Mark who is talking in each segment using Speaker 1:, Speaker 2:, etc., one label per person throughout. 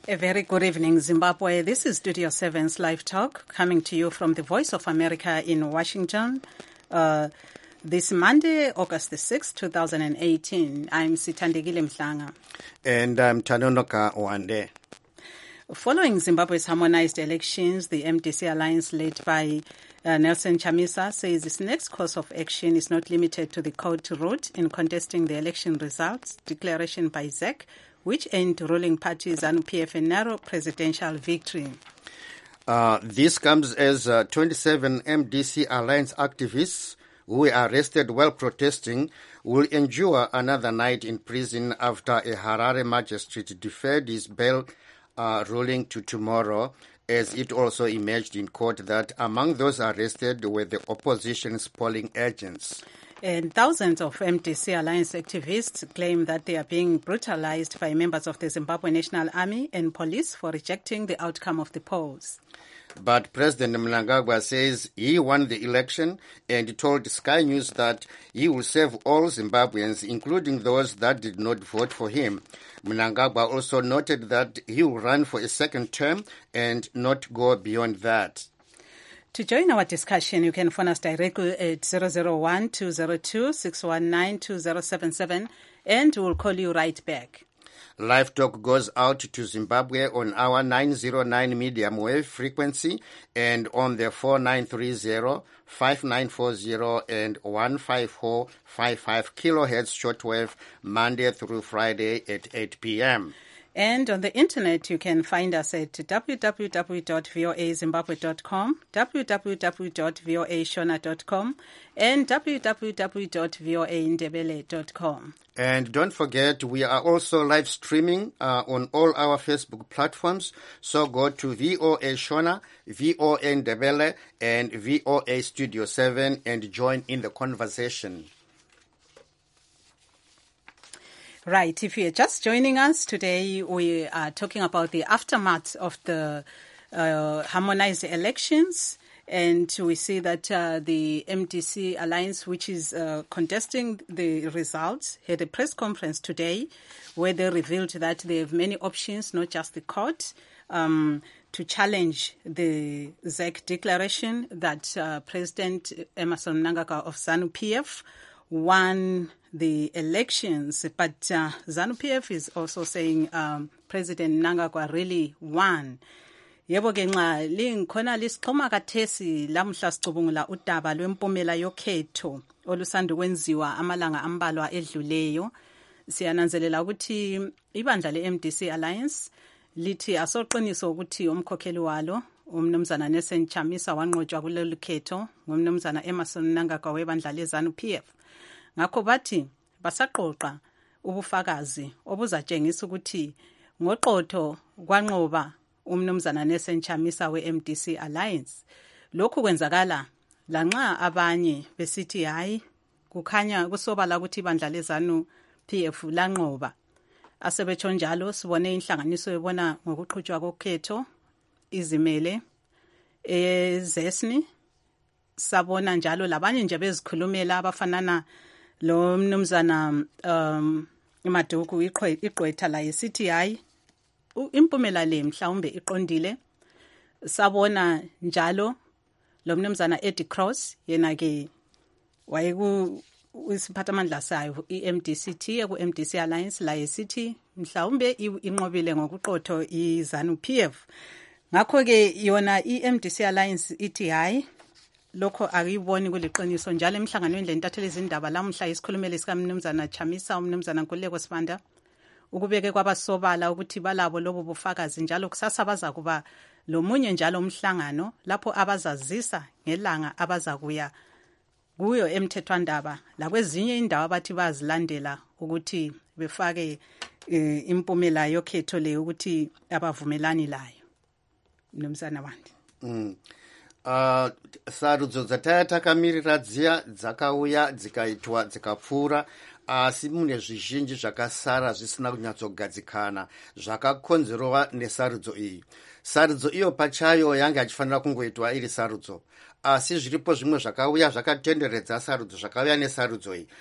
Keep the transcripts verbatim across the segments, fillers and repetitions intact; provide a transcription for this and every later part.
Speaker 1: A very good evening, Zimbabwe. This is Studio seven's Live Talk, coming to you from the Voice of America in Washington. Uh, this Monday, August the sixth, two thousand eighteen. I'm Sithandegile Mhlanga.
Speaker 2: And I'm Tanonoka Wande.
Speaker 1: Following Zimbabwe's harmonized elections, the M D C alliance led by uh, Nelson Chamisa says its next course of action is not limited to the court route in contesting the election results declaration by Z E C, which earned ruling party ZANU-P F a narrow presidential victory.
Speaker 2: Uh, this comes as uh, twenty-seven M D C alliance activists who were arrested while protesting will endure another night in prison after a Harare magistrate deferred his bail uh, ruling to tomorrow, as it also emerged in court that among those arrested were the opposition's polling agents.
Speaker 1: And thousands of M D C alliance activists claim that they are being brutalized by members of the Zimbabwe National Army and police for rejecting the outcome of the polls.
Speaker 2: But President Mnangagwa says he won the election and told Sky News that he will serve all Zimbabweans, including those that did not vote for him. Mnangagwa also noted that he will run for a second term and not go beyond that.
Speaker 1: To join our discussion, you can phone us directly at zero zero one, two zero two, six one nine, two zero seven seven, and we'll call you right back.
Speaker 2: Live Talk goes out to Zimbabwe on our nine oh nine medium wave frequency and on the four nine three zero, five nine four zero and one five four five five kilohertz shortwave Monday through Friday at eight p.m.
Speaker 1: And on the internet, you can find us at w w w dot v o a zimbabwe dot com, w w w dot v o a shona dot com, and w w w dot v o a ndebele dot com.
Speaker 2: And don't forget, we are also live streaming uh, on all our Facebook platforms. So go to V O A Shona, V O A Ndebele, and V O A Studio seven and join in the conversation.
Speaker 1: Right. If you're just joining us today, we are talking about the aftermath of the uh, harmonized elections. And we see that uh, the M D C alliance, which is uh, contesting the results, had a press conference today where they revealed that they have many options, not just the court, um, to challenge the Z E C declaration that uh, President Emmerson Mnangagwa of ZANU-P F won the elections. But uh, ZANU-P F is also saying um, President Mnangagwa really won. Yebo ke nxa lingikhona lisixhoma kathesi lamhla sicubungula udaba lwempumela yokhetho olusanda kwenziwa amalanga ambalwa edluleyo. Siyananzelela ukuthi ibandla le-M D C Alliance lithi asoqiniso ukuthi umkhokheli walo umnumzana Nelson Chamisa wanqotshwa kulolu khetho ngumnumzana Emmerson Mnangagwa webandla le-ZANU-P F. Ngakho bathi basaqoqa ubufakazi obuzatshengisa ukuthi ngoqotho kwanqoba umnumzana Nelson Chamisa we-M D C Alliance. Lokhu kwenzakala lanxa abanye besithi hayi kukhanya kusobala ukuthi ibandla le-ZANU-P F lanqoba. Asebetsho njalo sibone inhlanganiso ebona ngokuqhutshwa kokhetho izimele ezesni, sabona njalo labanye nje bezikhulumela abafanana lo mnumzana um Maduku iqwetha la isithi hayi impumela le mhlawumbe iqondile. Sabona njalo lo mnumzana Eddie Cross yena ke wayeku isiphathamandla sayo i-M D C T ku-M D C Alliance la isithi mhlawumbe inqobile ngokuqotho i-ZANU-P F. Ngakho ke yona i-M D C Alliance ithi hayi lokho akuyiboni kuliqiniso. Njalo emhlanganweni le ntatheli izindaba lamuhla isikhulumeli sika mnumzana Chamisa umnumzana Nkululeko Sibanda ukubeke kwabasobala ukuthi balabo lobo bufakazi, njalo kusasa baza kuba lomunye njalo umhlangano lapho abazazisa ngelanga abazakuya kuyo emthethwandaba la kwezinye indawo abathi bazilandela ukuthi befake e, impumela yokhetho le ukuthi abavumelani layo. Mnumzana Wandi.
Speaker 2: Mm. Uh, sarudzo dzatayatakamirira dziya dzakauya dzikaitwa dzikapfuura, asi mune zvizhinji zvakasara zvisina kunyatsogadzikana zvakakonzerwa nesarudzo iyi. Sarudzo iyo pachayo yanga ichifanira kungoitwa iri sarudzo, asi zviripo zvimwe zvakauya zvakatenderedza sarudzo zvakauya nesarudzo iyi,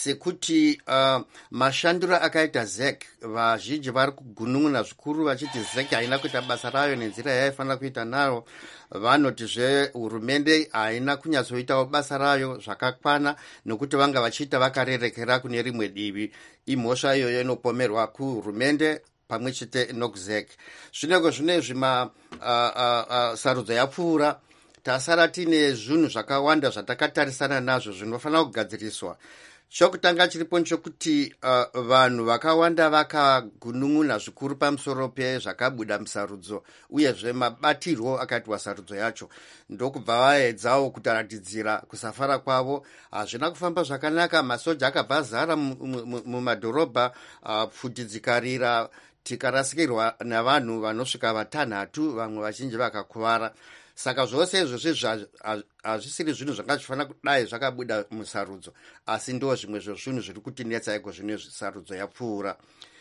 Speaker 2: sekuti uh, mashandiro akaita Z E C. Vazhinji vari kugunun'una zvikuru vachiti Z E C haina kuita basa rayo nenzira yaifanira kuita nayo. Vanotizve hurumende haina kunyatsoitawo basa rayo zvakakwana, nokuti vanga vachiita vakarerekera kune rimwe divi. Imhosva iyoyo inopomerwa kuhurumende pamwe chete noku-Z E C. Zvinenge zvinezvi ma uh, uh, uh, sarudzo yapfuura, tasara tine zvinhu zvakawanda zvatakatarisana nazvo zvinofanira kugadziriswa. Chokutanga chiripo nchokuti uh, vanhu vakawanda vakagunun'una zvikuru pamusoro pezvakabuda musarudzo uyezve mabatirwo akaitwa sarudzo yacho, ndokubva vaedzawo kutaratidzira kusafara kwavo. Hazvina kufamba zvakanaka, masoja akabva zara mumadhorobha, uh, pfuti dzikarira, tikarasikirwa navanhu vanosvika vatanhatu, vamwe vazhinji vakakuvara. Saka zvose izvozvi hazvisiri zvinhu zvakafanira kudai zvakabuda musarudzo, asi ndo zvimwe zvezvinhu zviri kutinetsa iko zvine sarudzo yapfuura.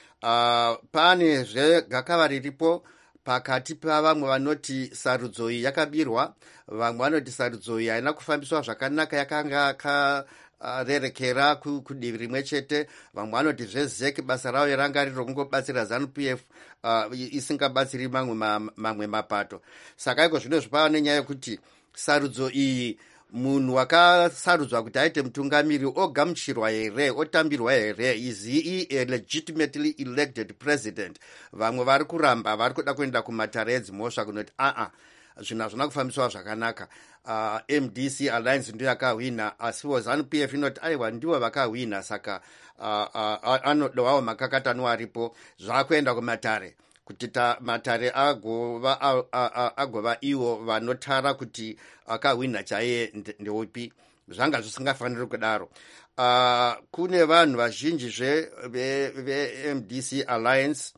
Speaker 2: Uh, pane zvegakava riripo pakati pavamwe vanoti sarudzo iyi yakabirwa, vamwe vanoti sarudzo iyi haina kufambiswa zvakanaka, yakanga ka Uh, rerekera kudivi rimwe chete. Vamwe vanoti zve-Z E C basa ravo ranga riri rokungobatsira ZANU-P F uh, isingabatsiri mamwe, ma, mamwe mapato. Saka iko zvino zvipava nenyaya yekuti sarudzo iyi munhu wakasarudzwa kuti aite mutungamiri ogamuchirwa here, otambirwa here, is he a legitimately elected president? Vamwe vari kuramba vari kuda kuenda kumatare edzimhosva kunoti aa zvinhu hazvina kufambiswa zvakanaka. Uh, M D C Alliance ndiyo yakahwina, asiwo ZANU-P F inoti aiwa ndiwo vakahwina, saka uh, uh, anodowawo makakatano aripo zvakuenda kumatare kuti matare agova, uh, uh, agova iwo vanotara kuti akahwina chaiye ndeupi. Zvanga zvisingafaniri kudaro. Uh, kune vanhu vazhinjizve ve-M D C Alliance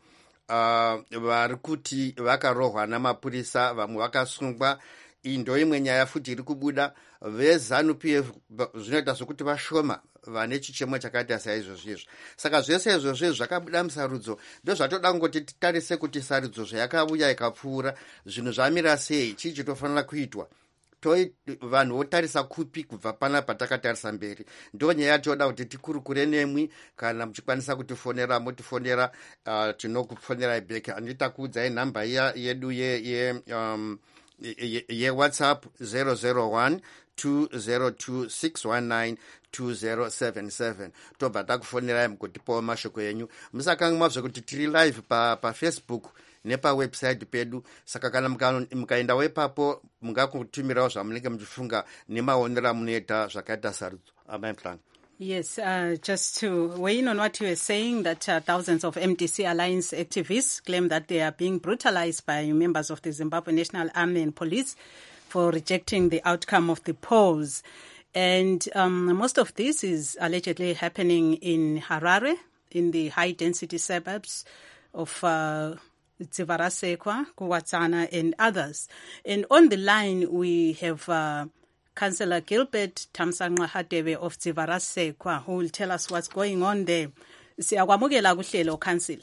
Speaker 2: uh, vari kuti vakarohwa namapurisa, vamwe vakasungwa. Iyi ndo imwe nyaya futi iri kubuda. VeZANU-P F zvinoita sokuti vashoma vane chichemo chakaita saizvozvo izvo. Saka zvese izvozvo zvakabuda musarudzo ndo zvatoda kungoti titarise kuti sarudzo zvayakauya ikapfuura zvinhu zvamira sei, chii chitofanira kuitwa, toi vanhu votarisa kupi kubva pana patakatarisa mberi. Ndo nyaya yatoda kuti tikurukure nemwi, kana muchikwanisa kutifonera motifonera, uh, tinokufonerai back. Anditakuudzai nhamba yedu ye, ye um, ye, ye WhatsApp zero zero one two zero two six one nine two zero seven seven. Tobva takufonerai mugotipawo mashoko enyu. Musakanga mavzve kuti tiri live pa, pa Facebook nepawebsite pedu, saka kana mukaendawo ipapo mungakutumirawo zvamunenge muchifunga nemaonero amunoita zvakaita sarudzo. Amai Mhlanga.
Speaker 1: Yes, uh, just to weigh in on what you were saying, that uh, thousands of M D C Alliance activists claim that they are being brutalized by members of the Zimbabwe National Army and Police for rejecting the outcome of the polls. And um, most of this is allegedly happening in Harare, in the high-density suburbs of uh, Dzivarasekwa, Kuwatsana, and others. And on the line, we have Uh, Councillor Gilbert Tamsanqa Hadebe of Dzivarasekwa, who will tell us what's going on there. Siyakwamukela kuhlelo council.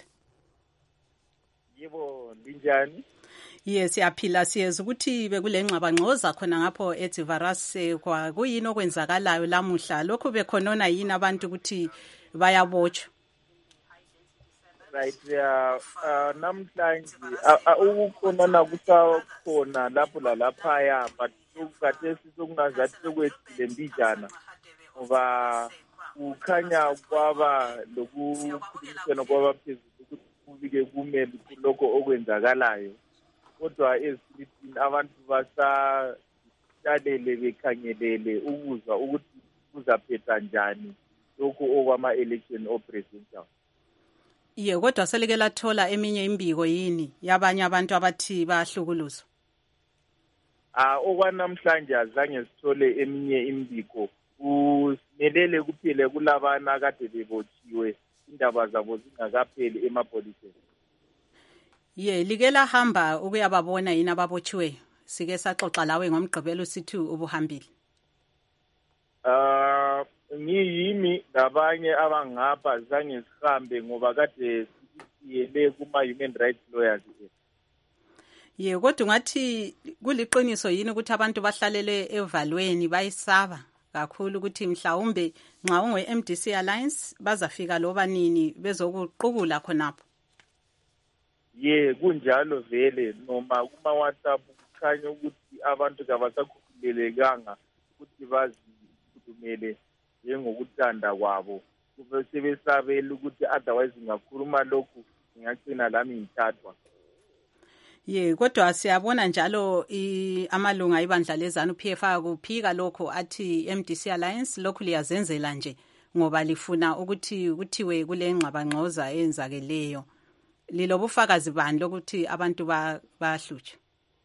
Speaker 3: Yebo, linjani?
Speaker 1: Yes, siyaphila, siyeza ukuthi bekule ngxabangxoza khona ngapho eDzivarasekwa. Kuyini okwenzakalayo lamuhla? Lokho bekhonona yini abantu ukuthi bayabotshwa?
Speaker 3: Right, yeah, uh, namhlanje ukukhonana kusakhona lapho lalaphaya, but ukhathesi sokungazathi sokwethile mbijana ngoba kukhanya kwaba lokukhulumisana kwabaphezulu ukuthi kubike kumele kulokho okwenzakalayo, kodwa ezifilipini abantu basaqalele bekhangelele ukuzwa ukuthi kuzaphetha njani lokho okwama-election o-presidential.
Speaker 1: Ye, kodwa selike lathola eminye imbiko yini yabanye abantu abathi bahlukuluzwa?
Speaker 3: Ah, okwanamhlanje azange sithole eminye imbiko. Usimelele kuphile kulabana kade bebotshiwe indaba zabo zingakapheli emapoliseni.
Speaker 1: Ye, like lahamba ukuyababona yini ababotshiwe? Sike saxoxa lawe ngomgqibelo sithi ubuhambile.
Speaker 3: Ah, ngiyimi nabanye abangapha zange sihambe ngoba kade siyele kuma human rights lawyers.
Speaker 1: Ye kodwa ungathi kuliqiniso yini ukuthi abantu bahlalele evalweni bayisaba kakhulu ukuthi mhlawumbe nxa ungwe M D C Alliance bazafika loba nini bezokuqukula khonapho?
Speaker 3: Ye kunjalo vele noma kuma WhatsApp kukhanya ukuthi abantu kabasakhululekanga ukuthi bazikhulumele njengokuthanda kwabo. Kube sebesabela ukuthi otherwise ngakhuluma lokhu ngiyagcina lami ngithathwa.
Speaker 1: Ye kodwa siyabona njalo amalunga ibandla lezanu P F A kuphika lokho athi M D C Alliance lokhu liyazenzela nje ngoba lifuna ukuthi kuthiwe kule ngxabangxoza eyenzakeleyo. Lilobufakazi bani lokuthi abantu bahlutshwa?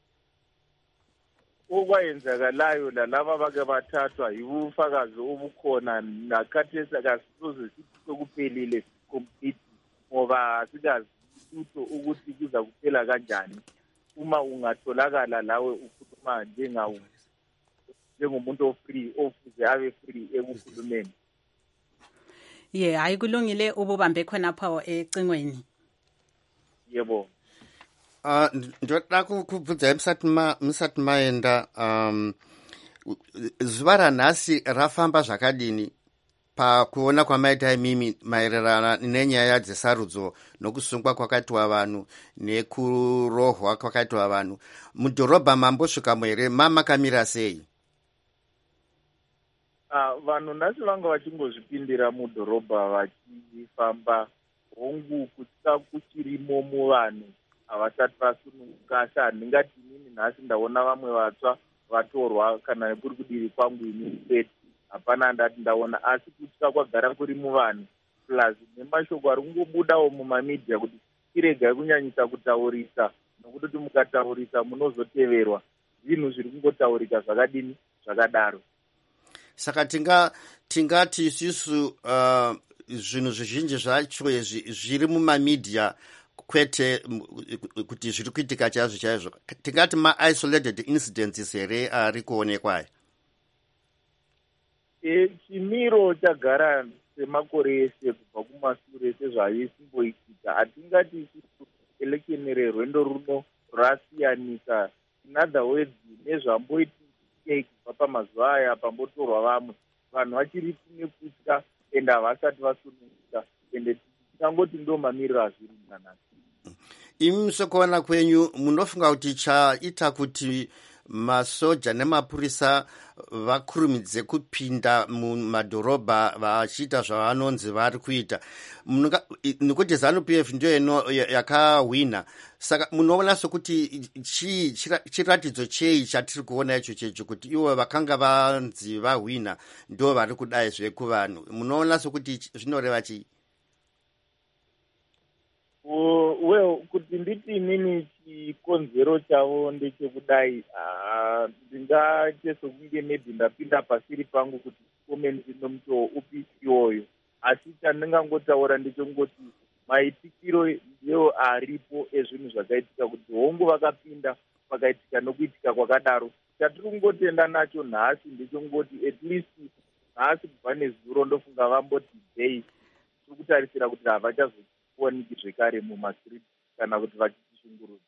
Speaker 3: Okwayenzakalayo lalaba bake bathathwa yibufakazi obukhona nakhathesi akasisoze sithi sokuphelile complete ngoba asikazi utho ukuthi kuza kuphela kanjani uma ungatholakala lawe ukhuluma njengawo njengomuntu ofree ofuze abe free ekukhulumeni.
Speaker 1: Ye hayi kulungile ububambe khonapha ecingweni.
Speaker 3: Yebo.
Speaker 2: Uh, ndoda kubvudza msati ma msati maenda um zuva ranhasi rafamba zvakadini pakuona kwamaita mimi maererano nenyaya dzesarudzo nokusungwa kwakaitwa vanhu nekurohwa kwakaitwa vanhu mudhorobha mambosvikamo here mamakamira sei?
Speaker 3: Ah, vanhu nhasi vanga vachingozvipindira mudhorobha vachifamba hongu kusika kuchirimo muvanhu havasati vasununguka. Handingati inini nhasi ndaona vamwe vatsva vatorwa kana kuri kudiri kwangu ini state hapana handati ndaona, asi kusika kwagara kuri muvanhu plus nemashoko ari kungobudawo mumamedia kuti tiregai kunyanyisa kutaurisa nokuti mukataurisa munozoteverwa zvinhu zviri kungotaurika zvakadini zvakadaro.
Speaker 2: Saka tinga tingati isusu uh, zvinhu zvizhinji zvacho zviri mumamedia kwete kuti zviri kuitika chaizvo chaizvo, tingati ma-isolated incidents here ari kuonekwa.
Speaker 3: E, chimiro chagara semakore ese kubva kumashure sezvaisimboitika. Hatingati isusu election rerwendo runo rasiyanisa. In other words, nezvamboitika kubva pamazuva aya pambotorwa vamwe vanhu vachiri nekutya ende havasati vasununguka ende tikangoti ndo mamiriro azviri nanhasi.
Speaker 2: Imi sekuona kwenyu munofunga kuti chaita kuti masoja nemapurisa vakurumidze kupinda mumadhorobha vachiita zvavanonzi vari kuita nekuti ZANU P F ndiyo ino yakahwina, saka munoona sokuti chiratidzo chei chatiri kuona icho checho kuti ivo vakanga vanzi vahwina ndo vari kudai zvekuvanhu? Munoona sokuti zvinoreva chii?
Speaker 3: Uh, well, kuti nditi inini chikonzero chavo ndechekudai ndingachesokunge maybe ndapinda pasiri pangu kuti komenti nomutoo upi iwoyo, asi chandingangotaura ndechongoti maitikiro ndiyo aripo ezvinhu zvakaitika kuti hongu vakapinda pakaitika nokuitika kwakadaro. Chatiri kungotenda nacho nhasi ndechongoti at least nhasi kubva nezuro ndofunga vamboti day tiri kutarisira kuti havachazo kuoniki zvekare mumastreet kana kuti vachitishungurudza.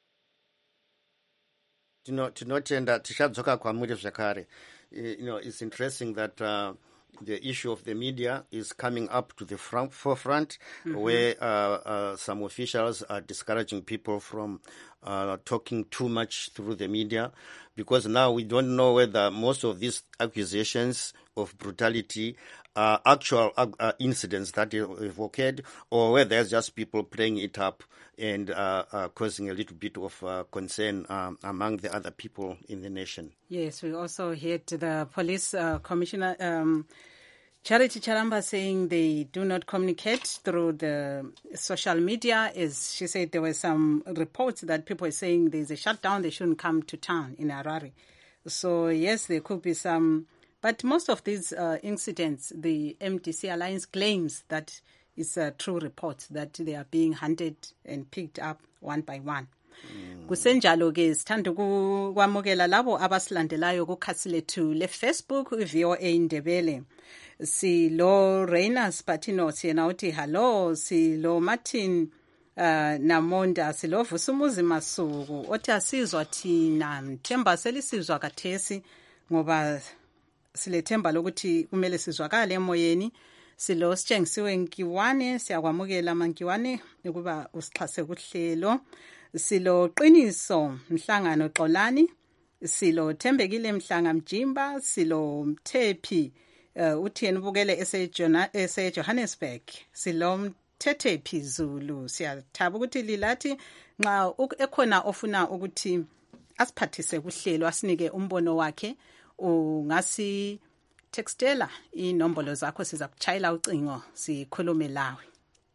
Speaker 2: Tinotenda tichadzoka kwamuri zvakare. You know, it's interesting that uh, the issue of the media is coming up to the front, forefront, mm-hmm. where uh, uh, some officials are discouraging people from uh, talking too much through the media, because now we don't know whether most of these accusations of brutality are actual uh, incidents that have occurred, or whether there's just people playing it up and uh, uh, causing a little bit of uh, concern um, among the other people in the nation.
Speaker 1: Yes, we also heard the police uh, commissioner, um, Charity Charamba, saying they do not communicate through the social media. As she said, there were some reports that people are saying there's a shutdown, they shouldn't come to town in Harare. So yes, there could be some, but most of these uh, incidents, the M D C Alliance claims that it's a true report, that they are being hunted and picked up one by one. Kusenjalo ke sithanda ukwamukela labo abasilandelayo kukhasi lethu le Facebook i-V O A Ndebele. Si lo Reina Spatino siyena uthi hello, si lo Martin uh, Namonda silovusa umuzi Masuku othi asizwa thina mthemba selisizwa kathesi ngoba silethemba lokuthi kumele sizwakale emoyeni silo sitshengisiwe Nkiwane siyakwamukela mankiwane ukuba usixhase kuhlelo silo Qiniso Mhlangano Xolani silo Thembekile Mhlanga Mjimba silo Mthephi uh, uthi enibukele ese Johannesburg silo Mthethe Phizulu siyathaba ukuthi lilathi nxa ekhona ofuna ukuthi asiphathise kuhlelo asinike umbono wakhe ungasi textela inombolo zakho siza kuchayela ucingo sikhulume lawe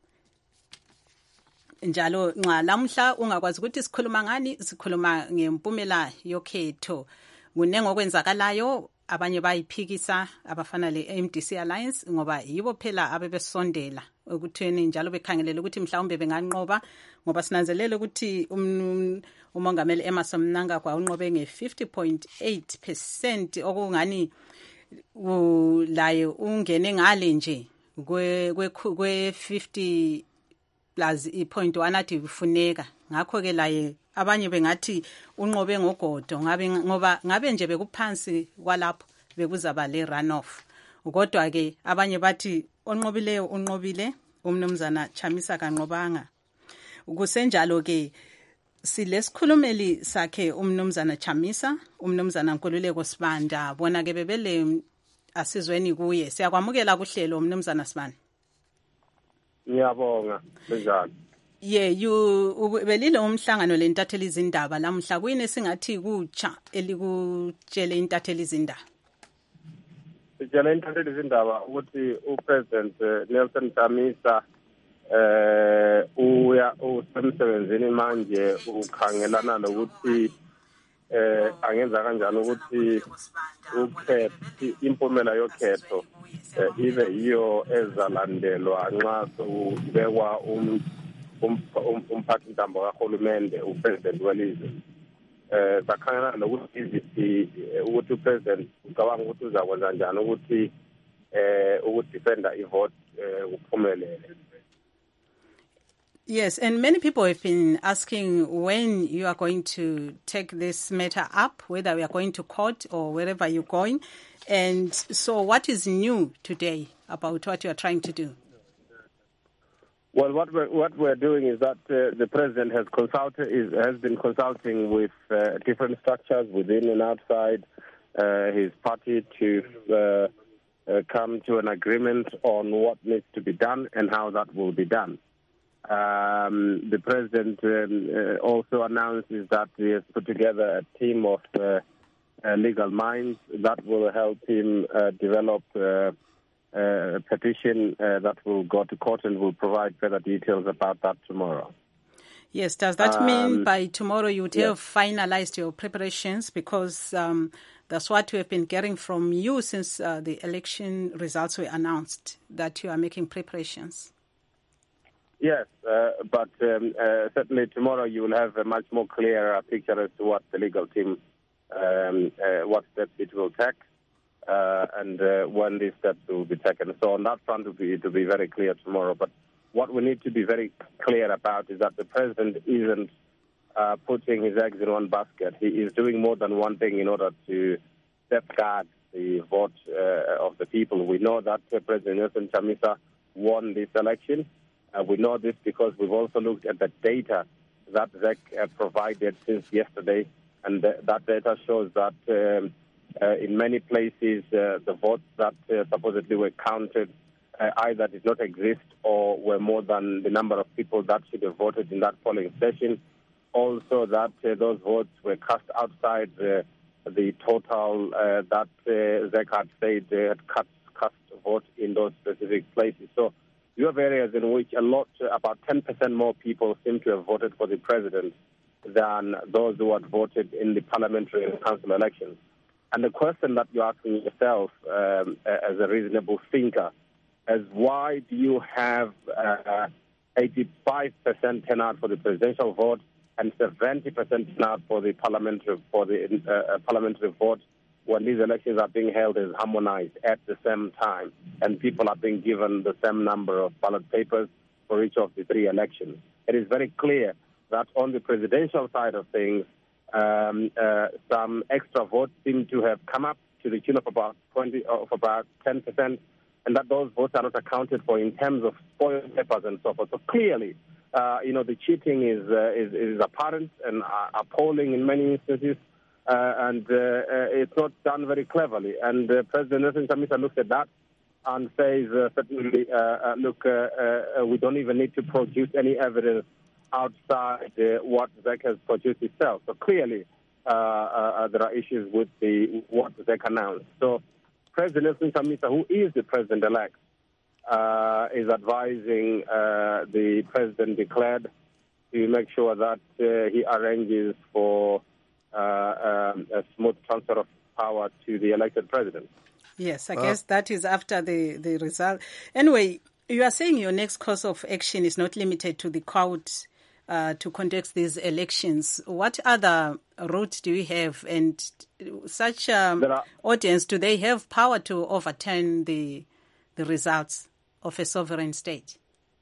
Speaker 1: njalo nxa lamhla ungakwazi ukuthi sikhuluma ngani sikhuluma ngempumela yokhetho kunengo kwenzakalayo abanye bayiphikisa abafana le M D C Alliance ngoba yibo phela abebesondela ukutheni njalo bekhangelela ukuthi mhlawumbe benganqoba ngoba sinanzelela ukuthi um, umongameli Emmerson Mnangagwa unqobe nge fifty point eight percent okungani laye ungene ngale nje kwe kwe fifty plus i point one athi kufuneka ngakho ke laye abanye bengathi unqobe ngogodo ngabe ngoba ngabe nje bekuphansi kwalapho bekuzaba le runoff kodwa ke abanye bathi onqobileyo unqobile umnumzana Chamisa kanqobanga kusenjalo ke silesikhulumeli sakhe umnumzana Chamisa umnumzana Nkululeko Sibanda bona ke bebele asizweni kuye siyakwamukela kuhlelo umnumzana Sibanda.
Speaker 4: Ngiyabonga njalo.
Speaker 1: Yeah, you belile umhlangano lentatheli izindaba lamhla kuyini singathi kutsha elikutshele intatheli izindaba.
Speaker 4: Sitshele intatheli izindaba ukuthi uPresident Nelson Chamisa eh uya usemsebenzini manje ukhangelana lokuthi eh angenza kanjani ukuthi ukhetho impumela yokhetho ibe yiyo ezalandelwa nxa kubekwa um umphathi ntambo kahulumende upresident welizwe eh sakhangela lokuthi izithi ukuthi upresident ucabanga ukuthi uzakwenza njani ukuthi eh ukudefenda ivote kuphumelele.
Speaker 1: Yes, and many people have been asking when you are going to take this matter up, whether we are going to court or wherever you're going. And so what is new today about what you are trying to do?
Speaker 4: Well, what we're, what we're doing is that uh, the president has consulted, is, has been consulting with uh, different structures within and outside uh, his party to uh, uh, come to an agreement on what needs to be done and how that will be done. Um, the president um, uh, also announces that he has put together a team of uh, uh, legal minds that will help him uh, develop uh, uh, a petition uh, that will go to court, and will provide further details about that tomorrow.
Speaker 1: Yes, does that um, mean by tomorrow you would have
Speaker 4: yes.
Speaker 1: finalized your preparations? Because um, that's what we have been getting from you since uh, the election results were announced, that you are making preparations.
Speaker 4: Yes, uh, but um, uh, certainly tomorrow you will have a much more clearer picture as to what the legal team, um, uh, what steps it will take, uh, and uh, when these steps will be taken. So on that front, it will be, it will be very clear tomorrow. But what we need to be very clear about is that the president isn't uh, putting his eggs in one basket. He is doing more than one thing in order to safeguard the vote uh, of the people. We know that uh, President Nelson Chamisa won this election. Uh, we know this because we've also looked at the data that Z E C uh, provided since yesterday, and th- that data shows that um, uh, in many places uh, the votes that uh, supposedly were counted uh, either did not exist or were more than the number of people that should have voted in that polling station. Also that uh, those votes were cast outside uh, the total uh, that uh, Z E C had said they had cast, cast vote in those specific places. So you have areas in which a lot, about ten percent more people seem to have voted for the president than those who had voted in the parliamentary and council elections. And the question that you're asking yourself um, as a reasonable thinker is why do you have uh, eighty-five percent turnout for the presidential vote and seventy percent turnout for the parliamentary for the uh, parliamentary vote, when these elections are being held as harmonized at the same time, and people are being given the same number of ballot papers, for each of the three elections. It is very clear that on the presidential side of things, um, uh, some extra votes seem to have come up to the tune of about twenty, of about ten percent, and that those votes are not accounted for in terms of spoiled papers and so forth. So clearly, uh, you know, the cheating is, uh, is is apparent and uh, appalling in many instances, uh, and uh, uh, it's not done very cleverly. And uh, President Nelson Chamisa looks at that and says, uh, certainly, uh, uh, look, uh, uh, we don't even need to produce any evidence outside uh, what Z E C has produced itself. So clearly, uh, uh, there are issues with the what Z E C announced. So President Nelson Chamisa, who is the president-elect, uh, is advising uh, the president declared to make sure that uh, he arranges for uh, um, a smooth transfer of power to the elected president.
Speaker 1: Yes, I
Speaker 2: Uh,
Speaker 1: guess that is after the, the result. Anyway, you are saying your next course of action is not limited to the court uh, to conduct these elections. What other route do you have? And such um,
Speaker 4: There are-
Speaker 1: audience, do they have power to overturn the the results of a sovereign state?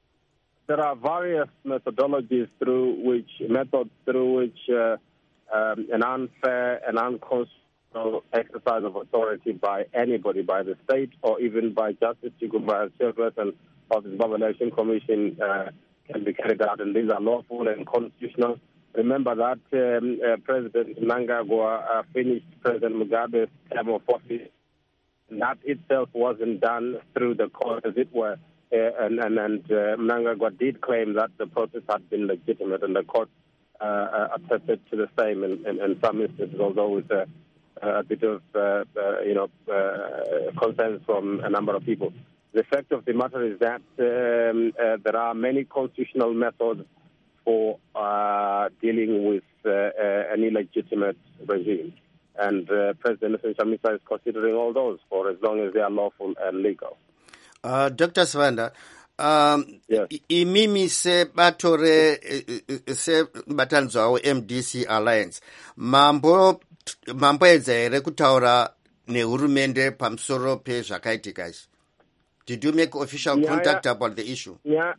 Speaker 4: There are various methodologies through which, methods through which uh, um, an unfair and unconstitutional exercise of authority by anybody, by the state or even by Justice Chigumba, chairperson of the Zimbabwe Election Commission, uh, can be carried out, and these are lawful and constitutional. Remember that um, uh, President Mnangagwa uh, finished President Mugabe's term of office. That itself wasn't done through the court, as it were, uh, and, and, and uh, Mnangagwa did claim that the process had been legitimate, and the court uh, uh, attested to the same in, in, in some instances, although with a, a bit of, uh, uh, you know, uh, consensus from a number of people. The fact of the matter is that um, uh, there are many constitutional methods for uh, dealing with uh, uh, an illegitimate regime. And uh, President Nelson Chamisa is considering all those for as long as they are lawful and legal.
Speaker 2: Uh, Doctor Sivanda, um,
Speaker 4: Yes.
Speaker 2: imimi se batore se batanzo au M D C Alliance mambo mambo edza ere kutaura nehurumende pamsoro pe zvakaitika izvi. Did you make official
Speaker 4: Nyaya-
Speaker 2: contact about the issue?
Speaker 4: Nya-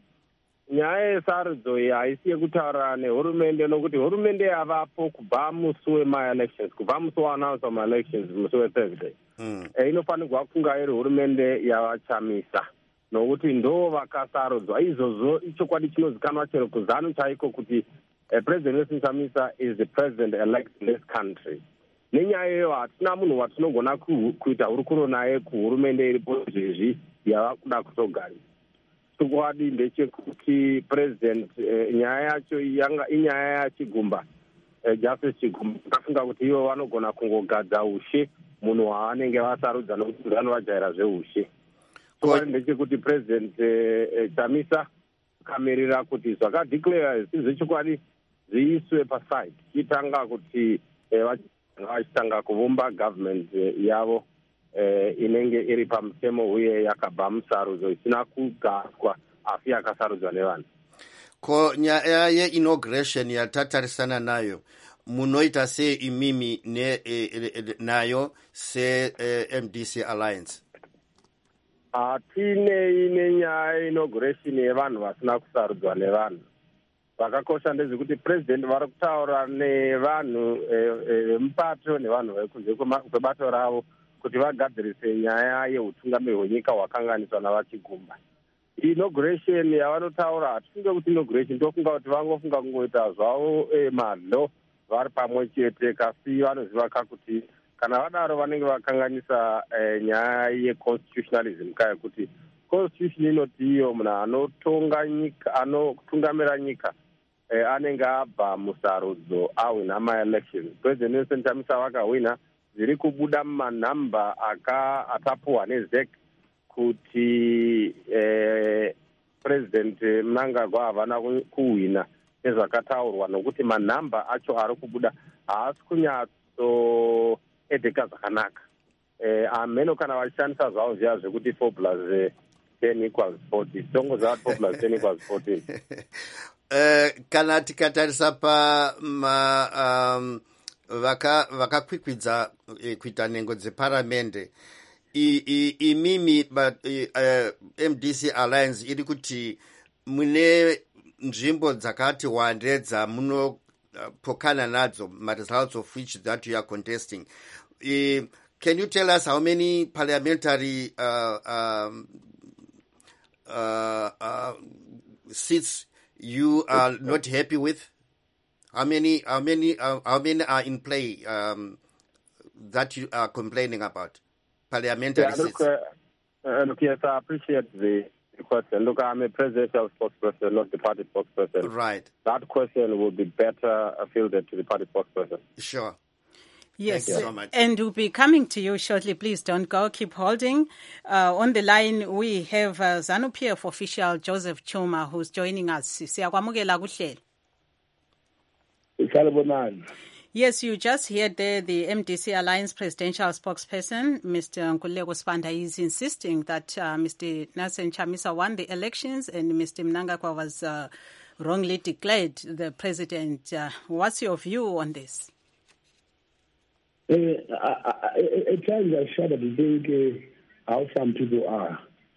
Speaker 4: nyaya yesarudzo iyi haisi yekutaura nehurumende, nokuti hurumende yavapo kubva musi wema-elections, kubva musi waannounce ma-elections musi wethursday.
Speaker 2: Mm.
Speaker 4: E, inofanirwa kunga iri hurumende yavachamisa, nokuti ndo vakasarudzwa. Izvozvo ichokwadi chinozikanwa chero kuzanu chaiko kuti uh, President Nelson Chamisa is the president-elect in this country. Nenyaya iyoyo hatina munhu watinogona ku- kuita hurukuro naye kuhurumende iripo izvezvi yava kuda kutogarisa. Chokwadi ndechekuti president eh, nyaya yacho yanga inyaya yachigumba, eh, Justice Chigumba akafunga kuti ivo vanogona kungogadza ushe munhu wavanenge vasarudza nokuti vanovajaira zveushe. Chokwadi ndechekuti president eh, eh, Chamisa akamirira kuti zvakadeclare zvisizvo chokwadi zviiswe paside, chitanga kuti eh, vachitanga kuvumba government eh, yavo eh, inenge iri pamutemo uye yakabva musarudzo isina kugarwa asi yakasarudzwa nevanhu.
Speaker 2: Ko nyaya ye-inauguration yatatarisana nayo munoita sei imimi ne, e, e, nayo se e, M D C Alliance?
Speaker 4: Hatinei nenyaya ye-inauguration yevanhu vasina kusarudzwa nevanhu. Vakakosha ndezvekuti president vari kutaura nevanhu vemupato e, nevanhu vekunze kwebato ravo kuti vagadzirise nyaya yeutungamiri hwenyika hwakanganiswa navachigumba. Inauguration yavanotaura hatifunge kuti inauguration, ndofunga kuti vangofunga kungoita zvavo e, madlo vari pamwe chete, kasi vanoziva kakuti kana vadaro vanenge vakanganisa e, nyaya yeconstitutionalism, kaya kuti constitution inoti iyo munhu anotonga nyika, anotungamira nyika e, anenge abva musarudzo ahwina ma-elections. President Nelson Chamisa vakahwina zviri kubuda mumanhamba atapuhwa neZ E C kuti eh, President Mnangagwa havana kuhwina nezvakataurwa, nokuti manhamba acho ari kubuda haasi kunyatsoedeka zvakanaka. Eh, ameno kana vachishandisa zvavo zviya zvekuti four plus ten equals forty, tongo zvati four plus ten equals fourteen.
Speaker 2: Uh, kana tikatarisa pa ma um, vakakwikwidza vaka eh, kuita nhengo dzeparamende imimi but uh, M D C Alliance iri kuti mune nzvimbo dzakati wande dzamunopokana nadzo, results of which that you are contesting. Uh, can you tell us how many parliamentary uh, um, uh, uh, seats you are not happy with? How many? How many? Uh, how many are in play um, that you are complaining about? Parliamentary
Speaker 4: yeah, look,
Speaker 2: seats.
Speaker 4: Uh, uh, look, yes, I appreciate the, the question. Look, I'm a presidential spokesperson, not the party spokesperson.
Speaker 2: Right.
Speaker 4: That question will be better fielded to the party spokesperson.
Speaker 2: Sure.
Speaker 1: Yes,
Speaker 2: Thank you so much.
Speaker 1: And we'll be coming to you shortly. Please don't go. Keep holding. Uh, on the line, we have uh, ZANU-P F official Joseph Chuma, who's joining us. Siyakwamukela kuhlelo. Yes, you just heard there the M D C Alliance presidential spokesperson, Mister Nkululeko Sibanda, is insisting that uh, Mister Nelson Chamisa won the elections and Mister Mnangagwa was uh, wrongly declared the president. Uh, what's your view on this?
Speaker 5: Uh, I, I, at times I shudder to think uh, how some people are. Uh,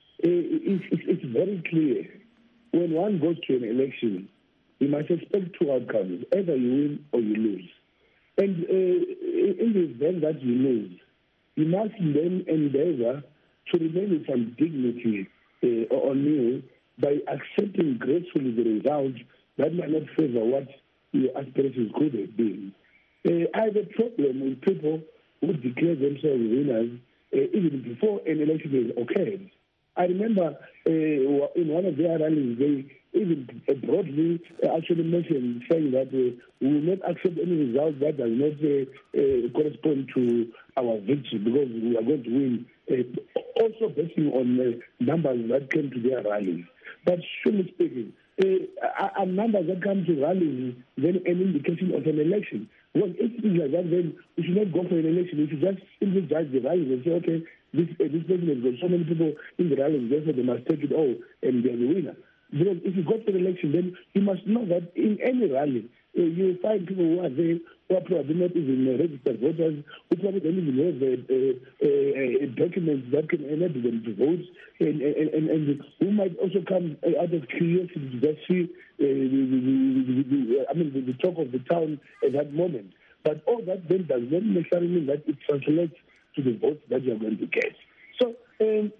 Speaker 5: it, it, it's very clear. When one goes to an election, you must expect two outcomes. Either you win or you lose. And uh, in the event that you lose, you must then endeavor to remain with some dignity uh, on you by accepting gracefully the result that might not favor what your aspirations could have been. Uh, I have a problem with people who declare themselves winners uh, even before an election has occurred. I remember uh, in one of their rallies, they even broadly uh, actually mentioned saying that uh, we will not accept any result that does not uh, uh, correspond to our victory because we are going to win, uh, also basing on uh, numbers that came to their rallies. But truly speaking, uh, are numbers that come to rallies then an indication of an election? Well, if it is like that, then we should not go for an election. We should just simply judge the rallies and say, okay, this uh, this person has got so many people in the rallies, therefore they must take it all and they're the winner. Because if you go for an election, then you must know that in any rally, uh, you find people who are there who are probably not even uh, registered voters, who probably don't even have uh, uh, uh, documents that can enable them to vote, and, and, and, and who might also come out of curiosity to just see uh, the, the, the, the, I mean, the, the talk of the town at that moment. But all that then does not necessarily mean that it translates to the votes that you are going to get. So, um,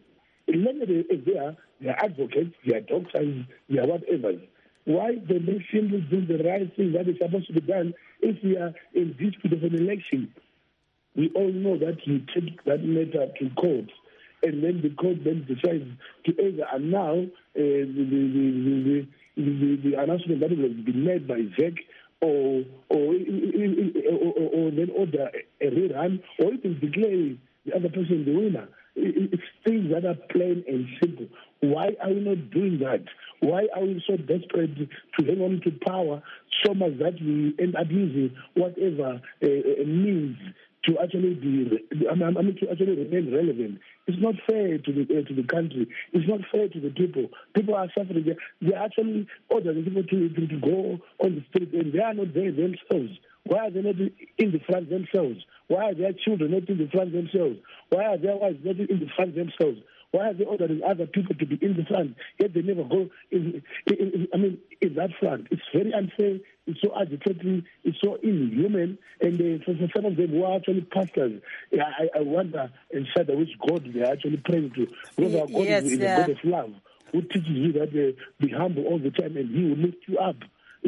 Speaker 5: if they are, they are advocates, they are doctors, they are whatever. Why they don't simply do the right thing that is supposed to be done if we are in dispute of an election? We all know that you take that matter to court, and then the court then decides to either annul uh, the, the, the, the, the, the announcement that has been made by Z E C, or or, or, or, or then order a rerun, or even declare the other person the winner. It's things that are plain and simple. Why are we not doing that? Why are we so desperate to hang on to power so much that we end up using whatever uh, means to actually be, I mean, to actually remain relevant? It's not fair to the uh, to the country. It's not fair to the people. People are suffering. They, they are actually ordering people to, to, to go on the street, and they are not there themselves. Why are they not in the front themselves? Why are their children not in the front themselves? Why are their wives not in the front themselves? Why are they ordering other people to be in the front, yet they never go in, in, in I mean, in that front? It's very unfair. It's so agitating. It's so inhuman. And uh, for, for some of them who are actually pastors, I, I wonder and shudder which God they are actually praying to. Because our God yes, is, is yeah. a God of love who teaches you that uh, be humble all the time and He will lift you up.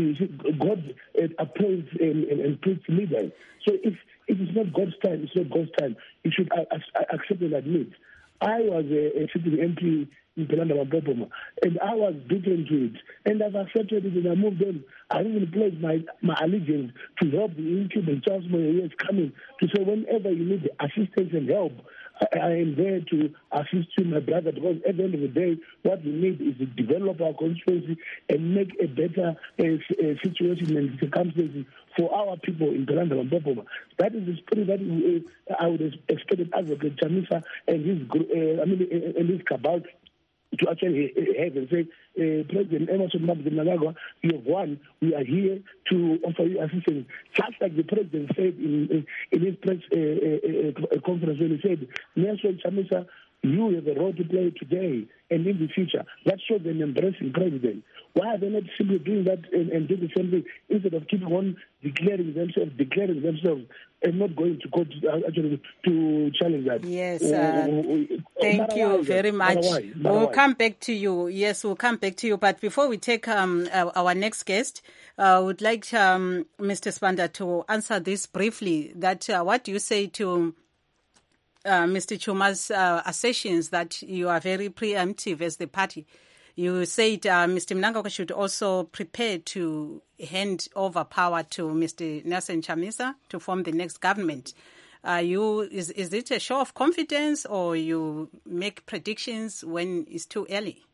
Speaker 5: God uh, appoints and, and, and puts leaders. So if it is not God's time, it's not God's time. You should accept and admit. I was a, a sitting M P in Pelanda, and I was beaten to it. And I've accepted it and I moved on. I even pledged my, my allegiance to help the Incube and Charles Moyo is coming to say whenever you need assistance and help, I, I am there to assist you, my brother, because at the end of the day, what we need is to develop our constituency and make a better uh, uh, situation and circumstances for our people in Pelanda and Bopoma. That is the spirit that we, uh, I would expect Advocate Chamisa and his, uh, I mean, uh, and his cabal to actually have and say, uh, President Emmerson Mnangagwa, you have won. We are here to offer you assistance. Just like the President said in, in, in his press uh, uh, uh, conference when he said, Nelson Chamisa You have a role to play today and in the future. That shows an embracing president. Why are they not simply doing that and, and doing the same thing instead of keeping on declaring themselves, declaring themselves, and not going to court uh, actually to challenge that?
Speaker 1: Yes. Uh, thank you very much. We'll come back to you. Yes, we'll come back to you. But before we take um, our, our next guest, I uh, would like um, Mister Sibanda to answer this briefly. That uh, what do you say to uh, Mister Chuma's uh, assertions that you are very preemptive as the party? You said uh, Mister Mnangagwa should also prepare to hand over power to Mister Nelson Chamisa to form the next government. Uh, you is is it a show of confidence, or you make predictions when it's too early?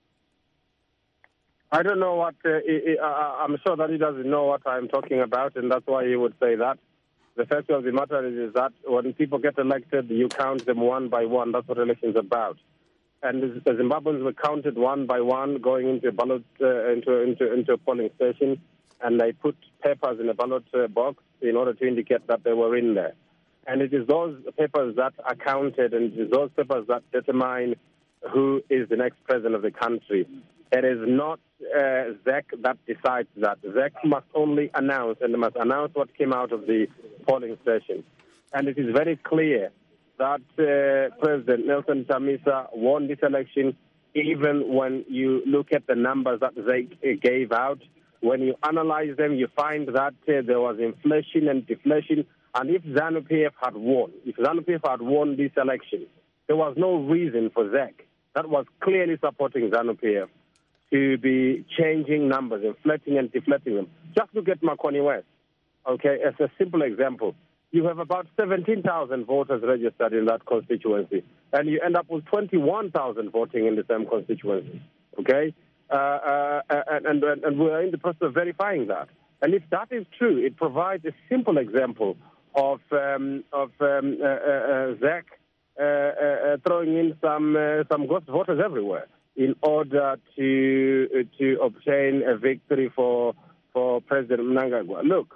Speaker 4: I don't know what. Uh, he, uh, I'm sure that he doesn't know what I'm talking about, and that's why he would say that. The fact of the matter is, is that when people get elected, you count them one by one. That's what elections are about. And the Zimbabweans were counted one by one going into a ballot, uh, into, into, into a polling station, and they put papers in a ballot uh, box in order to indicate that they were in there. And it is those papers that are counted, and it is those papers that determine who is the next president of the country. It is not uh, Z E C that decides that. Z E C must only announce, and must announce what came out of the polling station. And it is very clear that uh, President Nelson Chamisa won this election, even when you look at the numbers that they gave out. When you analyze them, you find that uh, there was inflation and deflation. And if ZANU-P F had won, if ZANU-P F had won this election, there was no reason for Z E C, that was clearly supporting ZANU-P F, to be changing numbers, inflating and deflating them. Just look at Makoni West, okay, as a simple example. You have about seventeen thousand voters registered in that constituency, and you end up with twenty-one thousand voting in the same constituency, okay? Uh, uh, and, and, and we're in the process of verifying that. And if that is true, it provides a simple example of, um, of um, uh, uh, Z E C uh, uh, throwing in some, uh, some ghost voters everywhere in order to, uh, to obtain a victory for, for President Mnangagwa. Look,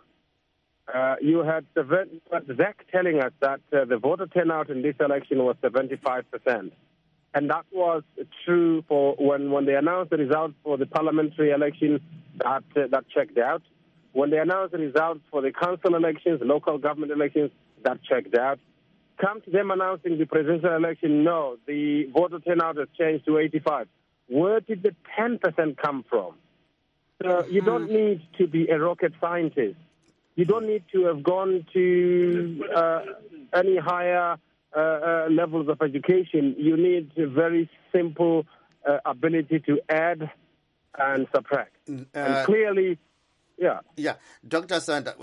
Speaker 4: Uh, you had Z E C telling us that uh, the voter turnout in this election was seventy-five percent. And that was true for when, when they announced the results for the parliamentary election, that, uh, that checked out. When they announced the results for the council elections, local government elections, that checked out. Come to them announcing the presidential election, no, the voter turnout has changed to eighty-five. Where did the ten percent come from? So you don't need to be a rocket scientist. You don't need to have gone to uh, any higher uh, uh, levels of education. You need a very simple uh, ability to add and subtract. Uh, and clearly, yeah.
Speaker 2: Yeah, Doctor Sanda,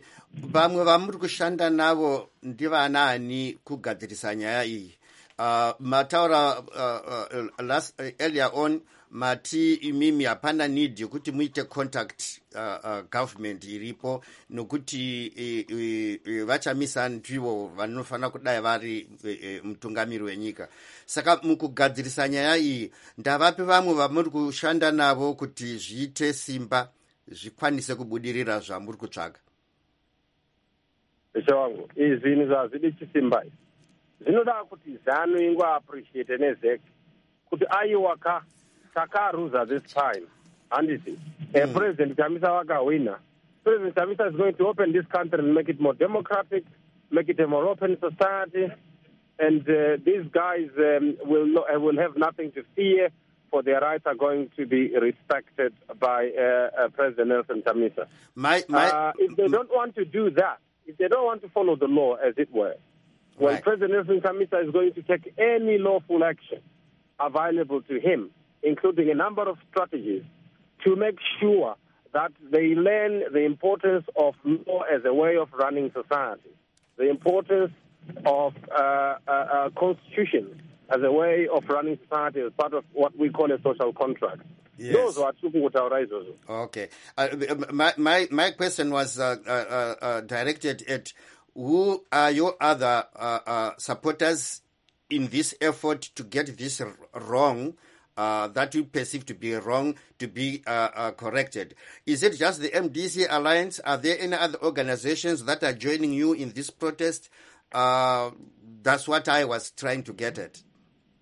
Speaker 2: vamwe vamuri kushanda navo ndivanani kugadzirisa nyaya iyi. Uh, mataura uh, uh, last, uh, earlier on, mati imimi hapana need yokuti muite contact uh, uh, government iripo nokuti uh, uh, uh, vachamisa ndivo vanofana kudai vari uh, mutungamiri wenyika. Saka mukugadzirisa nyaya iyi ndavapi vamwe vamuri kushanda navo kuti zviite simba zvikwanise kubudirira zvamuri kutsvaga?
Speaker 4: Ishe wangu, izvi zvazvidi chisimba izvi zvinoda kuti ZANU ingwa appreciate nezE C kuti aiwaka takaruza this time, handiti. Mm. Uh, President Chamisa waka winner. President Chamisa is going to open this country and make it more democratic, make it a more open society, and uh, these guys um, will no, uh, will have nothing to fear, for their rights are going to be respected by uh, uh, President Nelson Chamisa.
Speaker 2: My, my,
Speaker 4: uh, if they don't want to do that, if they don't want to follow the law, as it were, when right. President Nelson Chamisa is going to take any lawful action available to him, including a number of strategies, to make sure that they learn the importance of law as a way of running society, the importance of uh, uh, uh, constitution as a way of running society as part of what we call a social contract. Yes. Those are talking with our eyes also.
Speaker 2: Okay. Uh, my, my, my question was uh, uh, uh, directed at who are your other uh, uh, supporters in this effort to get this wrong, uh, that you perceive to be wrong, to be uh, uh, corrected? Is it just the M D C Alliance? Are there any other organizations that are joining you in this protest? Uh, that's what I was trying to get at.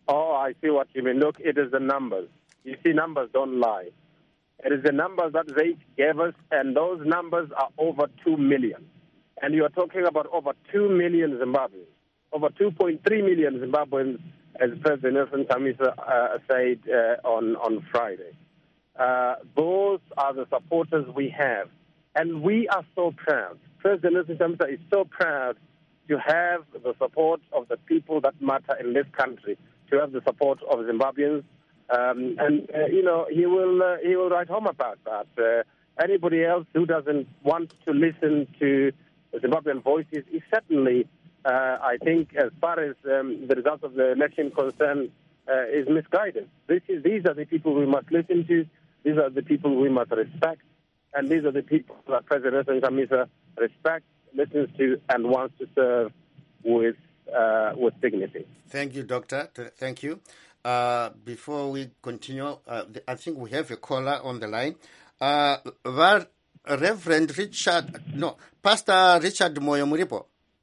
Speaker 4: Oh, I see what you mean. Look, it is the numbers. You see, numbers don't lie. It is the numbers that they gave us, and those numbers are over two million. And you are talking about over two million Zimbabweans, over two point three million Zimbabweans, as President Nelson Chamisa uh, said uh, on, on Friday. Uh, those are the supporters we have. And we are so proud. President Nelson Chamisa is so proud to have the support of the people that matter in this country, to have the support of Zimbabweans. Um, and, uh, you know, he will uh, he will write home about that. Uh, anybody else who doesn't want to listen to Zimbabwean voices is certainly, uh, I think, as far as um, the results of the election concerned, uh, is misguided. This is, these are the people we must listen to. These are the people we must respect. And these are the people that President Chamisa respects, listens to, and wants to serve with uh, with dignity.
Speaker 2: Thank you, Doctor. Thank you. Uh, before we continue, uh, I think we have a caller on the line. Uh, Reverend Richard, no, Pastor Richard Moyo Muripo.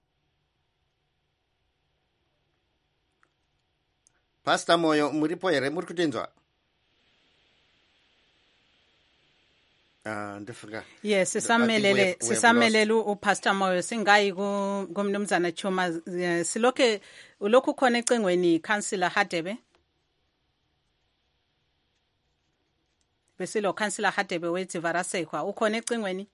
Speaker 2: Pastor Moyo Muripo, ere muri kutinzwa? Uh,
Speaker 1: yes, sisamelele sisamelele uPastor Moyo singayi kumnumzana Chuma siloke ulokhu khona ecengweni Councillor Hadebe. Besilo Councillor Hadebe wethi Varasekwa ukhona ecengweni?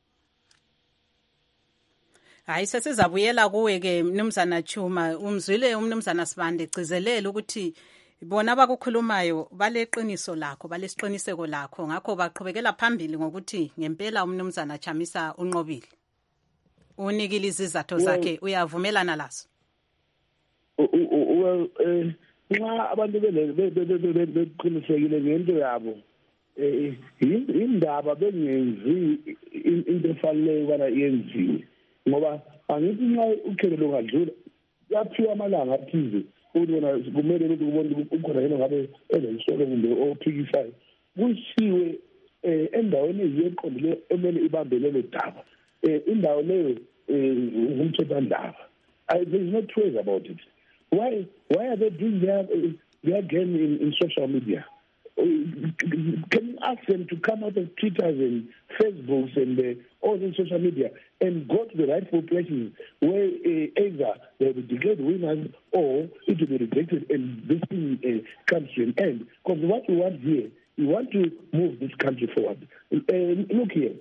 Speaker 1: Hayi sesizabuyela kuwe ke mnumzana Chuma umzwile umnumzana Sibande gcizelela ukuthi bona abakukhulumayo baleqiniso lakho balesiqiniseko lakho ngakho baqhubekela phambili ngokuthi ngempela umnumzana Chamisa unqobile unikile izizathu zakhe uyavumelana lazo.
Speaker 5: Well, nxa abantu beqinisekile ngento yabo indaba bengenzi into efanele ukana yenziwe ngoba angithi nxa ukhelelo ngadlula yaphiwa amalanga athize ubona kumele ukuthi ubone ukhona yena ngabe elenhloko kumbe ophikisayo kusiwe endaweni eziqondile emele ibambe lelo daba indawo leyo umthethwandaba. There's no truth about it. Why why are they doing their their game in, in social media? Can you ask them to come out of Twitters and Facebooks and uh, all the social media and go to the rightful places where uh, either they will be declared winners or it will be rejected and this thing uh, comes to an end? Because what we want here, we want to move this country forward. Uh, look here,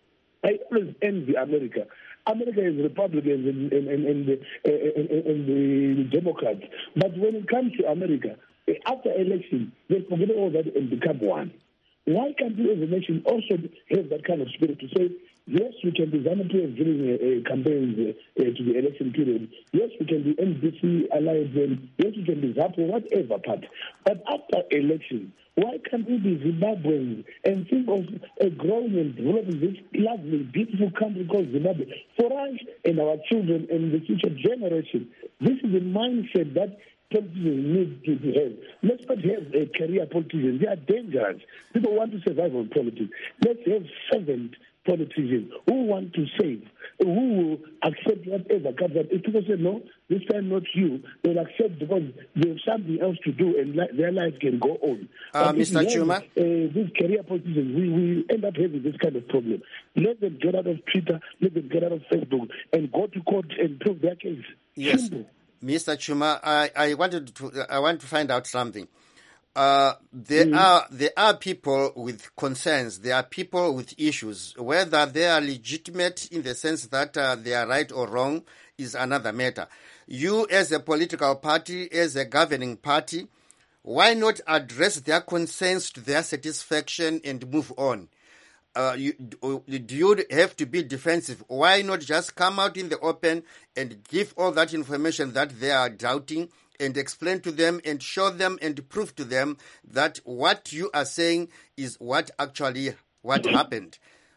Speaker 5: I always envy America. America is Republicans and, and, and, and, the, and, and the Democrats. But when it comes to America, after election, they forget all that and become one. Why can't we as a nation also have that kind of spirit to say, yes, we can be Zanu-P F during uh, uh, campaigns uh, uh, to the election period. Yes, we can be N D C alliance, and yes, we can be ZAPO, whatever part. But after election, why can't we be Zimbabweans and think of uh, growing and developing this lovely, beautiful country called Zimbabwe for us and our children and the future generation? This is a mindset that politicians need to have. Let's not have a career politicians. They are dangerous. People want to survive on politics. Let's have servant politicians who want to save, who will accept whatever comes up. If people say, no, this time not you, they'll accept because they have something else to do and li- their life can go on.
Speaker 2: Uh, Mister Chuma?
Speaker 5: Uh, these career politicians, we, we end up having this kind of problem. Let them get out of Twitter, let them get out of Facebook and go to court and prove their case.
Speaker 2: Yes.
Speaker 5: Simple.
Speaker 2: Mister Chuma, I, I wanted to I want to find out something. Uh, there mm. are there are people with concerns. There are people with issues. Whether they are legitimate in the sense that uh, they are right or wrong is another matter. You, as a political party, as a governing party, why not address their concerns to their satisfaction and move on? Uh, you, do you have to be defensive? Why not just come out in the open and give all that information that they are doubting and explain to them and show them and prove to them that what you are saying is what actually what happened?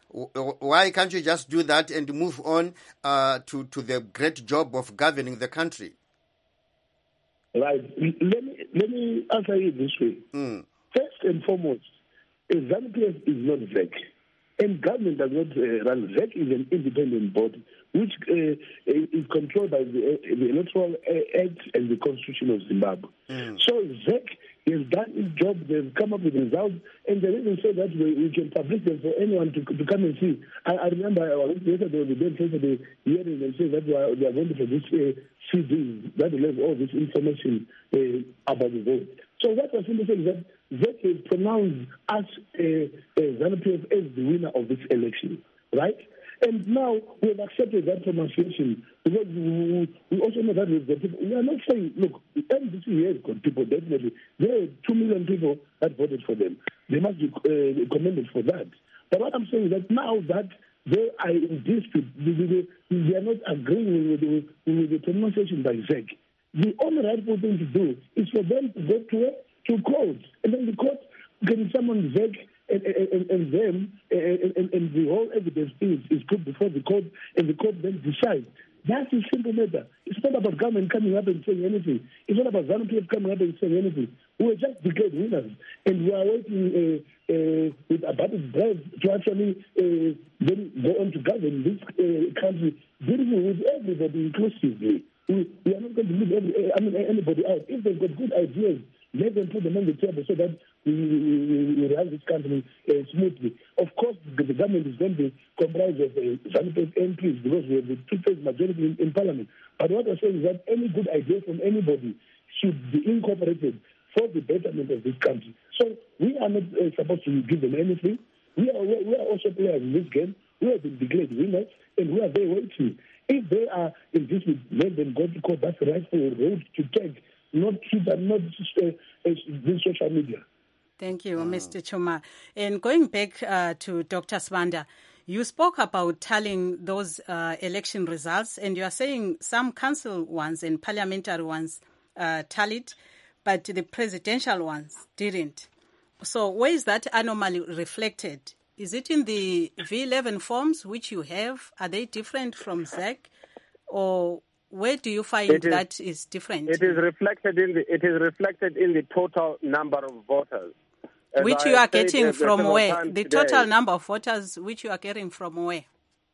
Speaker 2: Why can't you just do that and move on uh, to, to the great job of governing the country?
Speaker 5: Right. Let me, let me answer you this way.
Speaker 2: Mm.
Speaker 5: First and foremost, Zanu-P F is not V E C. And government does not uh, run. Z E C is an independent body which uh, is controlled by the, uh, the Electoral Act and the Constitution of Zimbabwe. Mm. So Z E C has done its job. They've come up with results, and they even say that we, we can publish them for anyone to, to come and see. I, I remember I was yesterday or the day yesterday hearing them say that they are, they are going to produce uh, C Ds that will have all this information uh, about the vote. So what was interesting is that Z E C has pronounced us uh, uh, ZANU-P F as the winner of this election, right? And now we have accepted that pronunciation because we, we also know that with the people, we are not saying, look, M D C has got people, definitely. There are two million people that voted for them. They must be uh, commended for that. But what I'm saying is that now that they are in dispute, they, they are not agreeing with the, with the pronunciation by Z E C. The only rightful thing to do is for them to go to, to court. And then the court can summon Z E C and, and, and them, and, and, and the whole evidence is, is put before the court, and the court then decides. That's a simple matter. It's not about government coming up and saying anything. It's not about ZANU-P F coming up and saying anything. We were just declared winners, and we are waiting uh, uh, with a bated breath to actually uh, then go on to govern this uh, country, dealing with everybody inclusively. We, we are not going to leave every, I mean, anybody out. If they've got good ideas, let them put them on the table so that we, we, we run this country uh, smoothly. Of course, the, the government is going to comprise of uh, ZANU-P F M Ps because we have the two-thirds majority in, in parliament. But what I'm saying is that any good idea from anybody should be incorporated for the betterment of this country. So we are not uh, supposed to give them anything. We are, we are also players in this game. We have been declared winners, and we are there waiting. If they are in this, let them go to court. That's the rightful road to take, not Twitter, not uh, uh, this social media.
Speaker 1: Thank you, mm. Mister Chuma. And going back uh, to Doctor Sibanda, you spoke about tallying those uh, election results, and you are saying some council ones and parliamentary ones uh, tallied, but the presidential ones didn't. So where is that anomaly reflected? Is it in the V eleven forms which you have? Are they different from Z E C? Or where do you find is, that is different?
Speaker 4: It is reflected in the it is reflected in the total number of voters. As
Speaker 1: which
Speaker 4: I
Speaker 1: you are getting from where? The
Speaker 4: today,
Speaker 1: total number of voters which you are getting from where?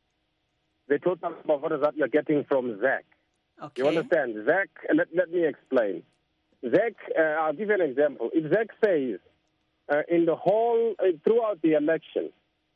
Speaker 4: The total number of voters that you are getting from Z E C.
Speaker 1: Okay.
Speaker 4: You understand? Z E C, let, let me explain. Z E C, uh, I'll give you an example. If Z E C says uh, in the whole, uh, throughout the election,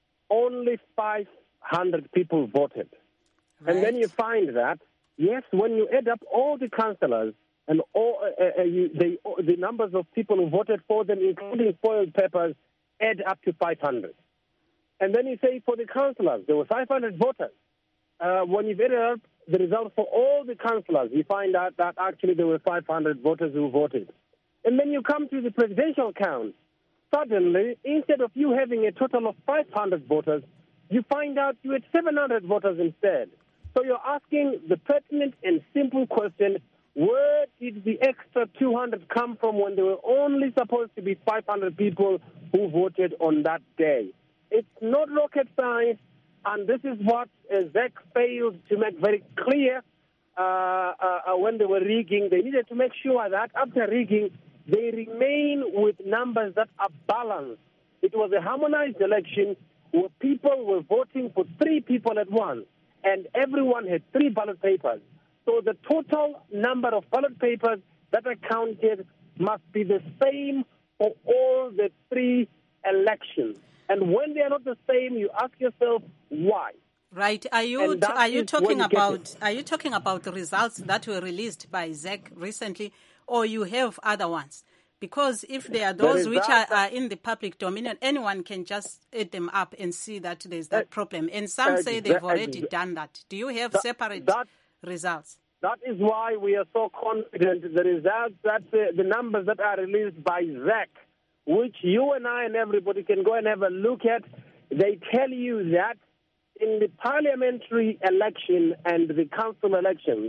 Speaker 4: only five hundred people voted. Right. And then you find that, yes, when you add up all the councillors and all uh, uh, you, they, the numbers of people who voted for them, including foiled papers, add up to five hundred. And then you say for the councillors, there were five hundred voters. Uh, when you've added up the results for all the councillors, you find out that actually there were five hundred voters who voted. And then you come to the presidential count. Suddenly, instead of you having a total of five hundred voters, you find out you had seven hundred voters instead. So you're asking the pertinent and simple question, where did the extra two hundred come from when there were only supposed to be five hundred people who voted on that day? It's not rocket science, and this is what uh, Z E C failed to make very clear uh, uh, when they were rigging. They needed to make sure that after rigging, they remain with numbers that are balanced. It was a harmonized election where people were voting for three people at once, and everyone had three ballot papers. So the total number of ballot papers that are counted must be the same for all the three elections. And when they are not the same, you ask yourself why.
Speaker 1: Right. Are you are you talking you about are you talking about the results that were released by Z E C recently, or you have other ones? Because if there are those which are, are in the public domain, anyone can just add them up and see that there's that problem. And some say they've already done that. Do you have separate that, results?
Speaker 4: That is why we are so confident the results, that uh, the numbers that are released by Z E C, which you and I and everybody can go and have a look at, they tell you that in the parliamentary election and the council elections,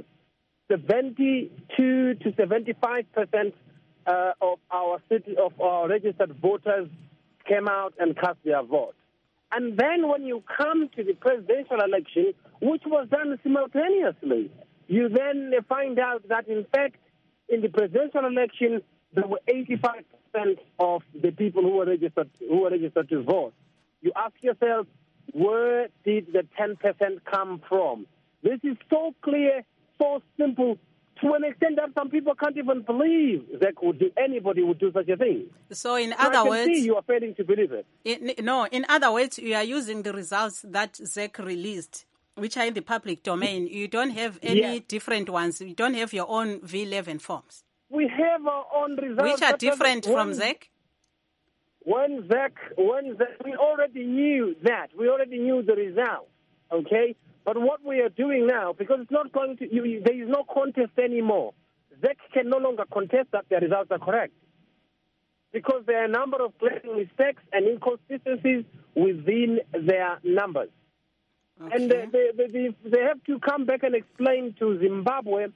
Speaker 4: seventy-two to seventy-five percent uh, of our city of our registered voters came out and cast their vote. And then when you come to the presidential election, which was done simultaneously, you then find out that in fact in the presidential election there were eighty-five percent of the people who were registered who were registered to vote. You ask yourself, where did the ten percent come from? This is so clear, so simple, to an extent that some people can't even believe that would do, anybody would do such a thing.
Speaker 1: So in
Speaker 4: And
Speaker 1: other
Speaker 4: I can
Speaker 1: words,
Speaker 4: see you are failing to believe it.
Speaker 1: in, no, in other words, you are using the results that Z E C released, which are in the public domain. You don't have any
Speaker 4: Yes.
Speaker 1: different ones. You don't have your own V eleven forms,
Speaker 4: We have our own results.
Speaker 1: which are
Speaker 4: that
Speaker 1: different
Speaker 4: doesn't-
Speaker 1: from
Speaker 4: when-
Speaker 1: Z E C.
Speaker 4: When Z E C, when Z E C, we already knew that. We already knew the result, okay? But what we are doing now, because it's not going to, you, you, there is no contest anymore. Z E C can no longer contest that their results are correct. Because there are a number of glaring mistakes and inconsistencies within their numbers.
Speaker 1: Okay.
Speaker 4: And they, they, they, they have to come back and explain to Zimbabwe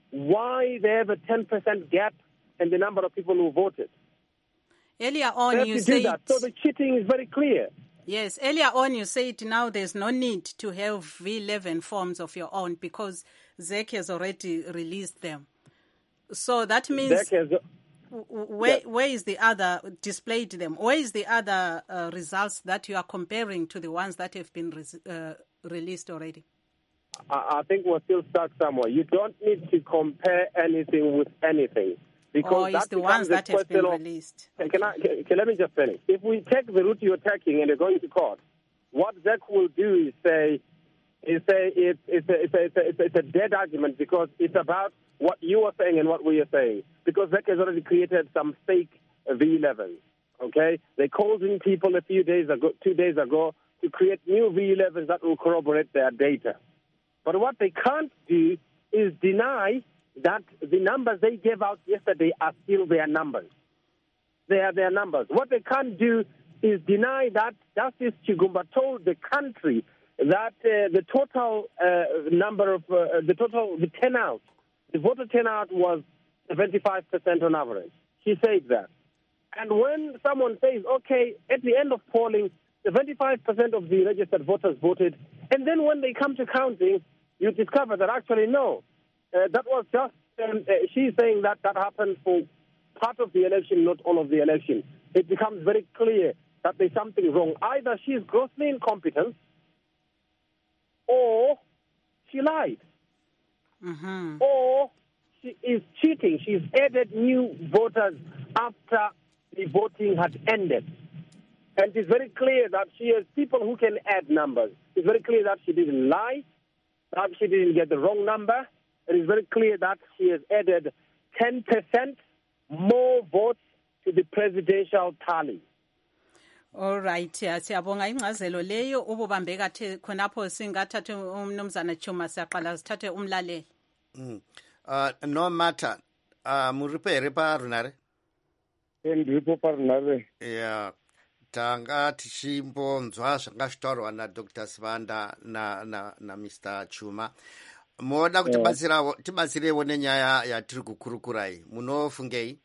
Speaker 4: why they have a ten percent gap in the number of people who voted.
Speaker 1: Earlier
Speaker 4: They
Speaker 1: on,
Speaker 4: have
Speaker 1: you
Speaker 4: to do
Speaker 1: said,
Speaker 4: that. So the cheating is very clear.
Speaker 1: yes, earlier on you said now there's no need to have V eleven forms of your own because Z E C has already released them. So that means,
Speaker 4: Z E C has,
Speaker 1: where,
Speaker 4: yeah.
Speaker 1: where is the other, displayed them, where is the other uh, results that you are comparing to the ones that have been re- uh, released already?
Speaker 4: I, I think we're still stuck somewhere. You don't need to compare anything with anything. Because
Speaker 1: Or
Speaker 4: that
Speaker 1: is the ones
Speaker 4: becomes a
Speaker 1: that have been
Speaker 4: question of-
Speaker 1: released?
Speaker 4: Can, can I, can, can- let me just finish. If we take the route you're taking and you're going to court, what Z E C will do is say, is say it's, it's, a, it's, a, it's, a, it's, a, it's a dead argument because it's about what you are saying and what we are saying. Because Z E C has already created some fake V elevens, okay? They called in people a few days ago, two days ago, to create new V elevens that will corroborate their data. But what they can't do is deny that the numbers they gave out yesterday are still their numbers. They are their numbers. What they can't do is deny that Justice Chigumba told the country that uh, the total uh, number of, uh, the total, the turnout, the voter turnout was seventy-five percent on average. She said that. And when someone says, okay, at the end of polling, seventy-five percent of the registered voters voted, and then when they come to counting, you discover that actually no, uh, that was just, um, uh, she's saying that that happened for part of the election, not all of the election. It becomes very clear that there's something wrong. Either she's grossly incompetent or she lied.
Speaker 1: Mm-hmm.
Speaker 4: Or she is cheating. She's added new voters after the voting had ended. And it's very clear that she has people who can add numbers. It's very clear that she didn't lie, that she didn't get the wrong number. It is very clear that she has added ten percent more votes to the presidential tally.
Speaker 1: All right, yeah, siyabonga ingcazelo leyo ububambe kathe khonapho singathathe umnumzana Chuma siyaqala sithathe umlaleli.
Speaker 2: Mm. Uh, no matter uh, muripere pa runare
Speaker 5: Ndiripo parunare.
Speaker 2: yeah tanga tichimbonzwa zvakashtaurwa naDr Sivanda na, na, na Mister Chuma. Moda kuti batsirawo tibatsirewo nenyaya yatiri kukurukurai. Munofungei?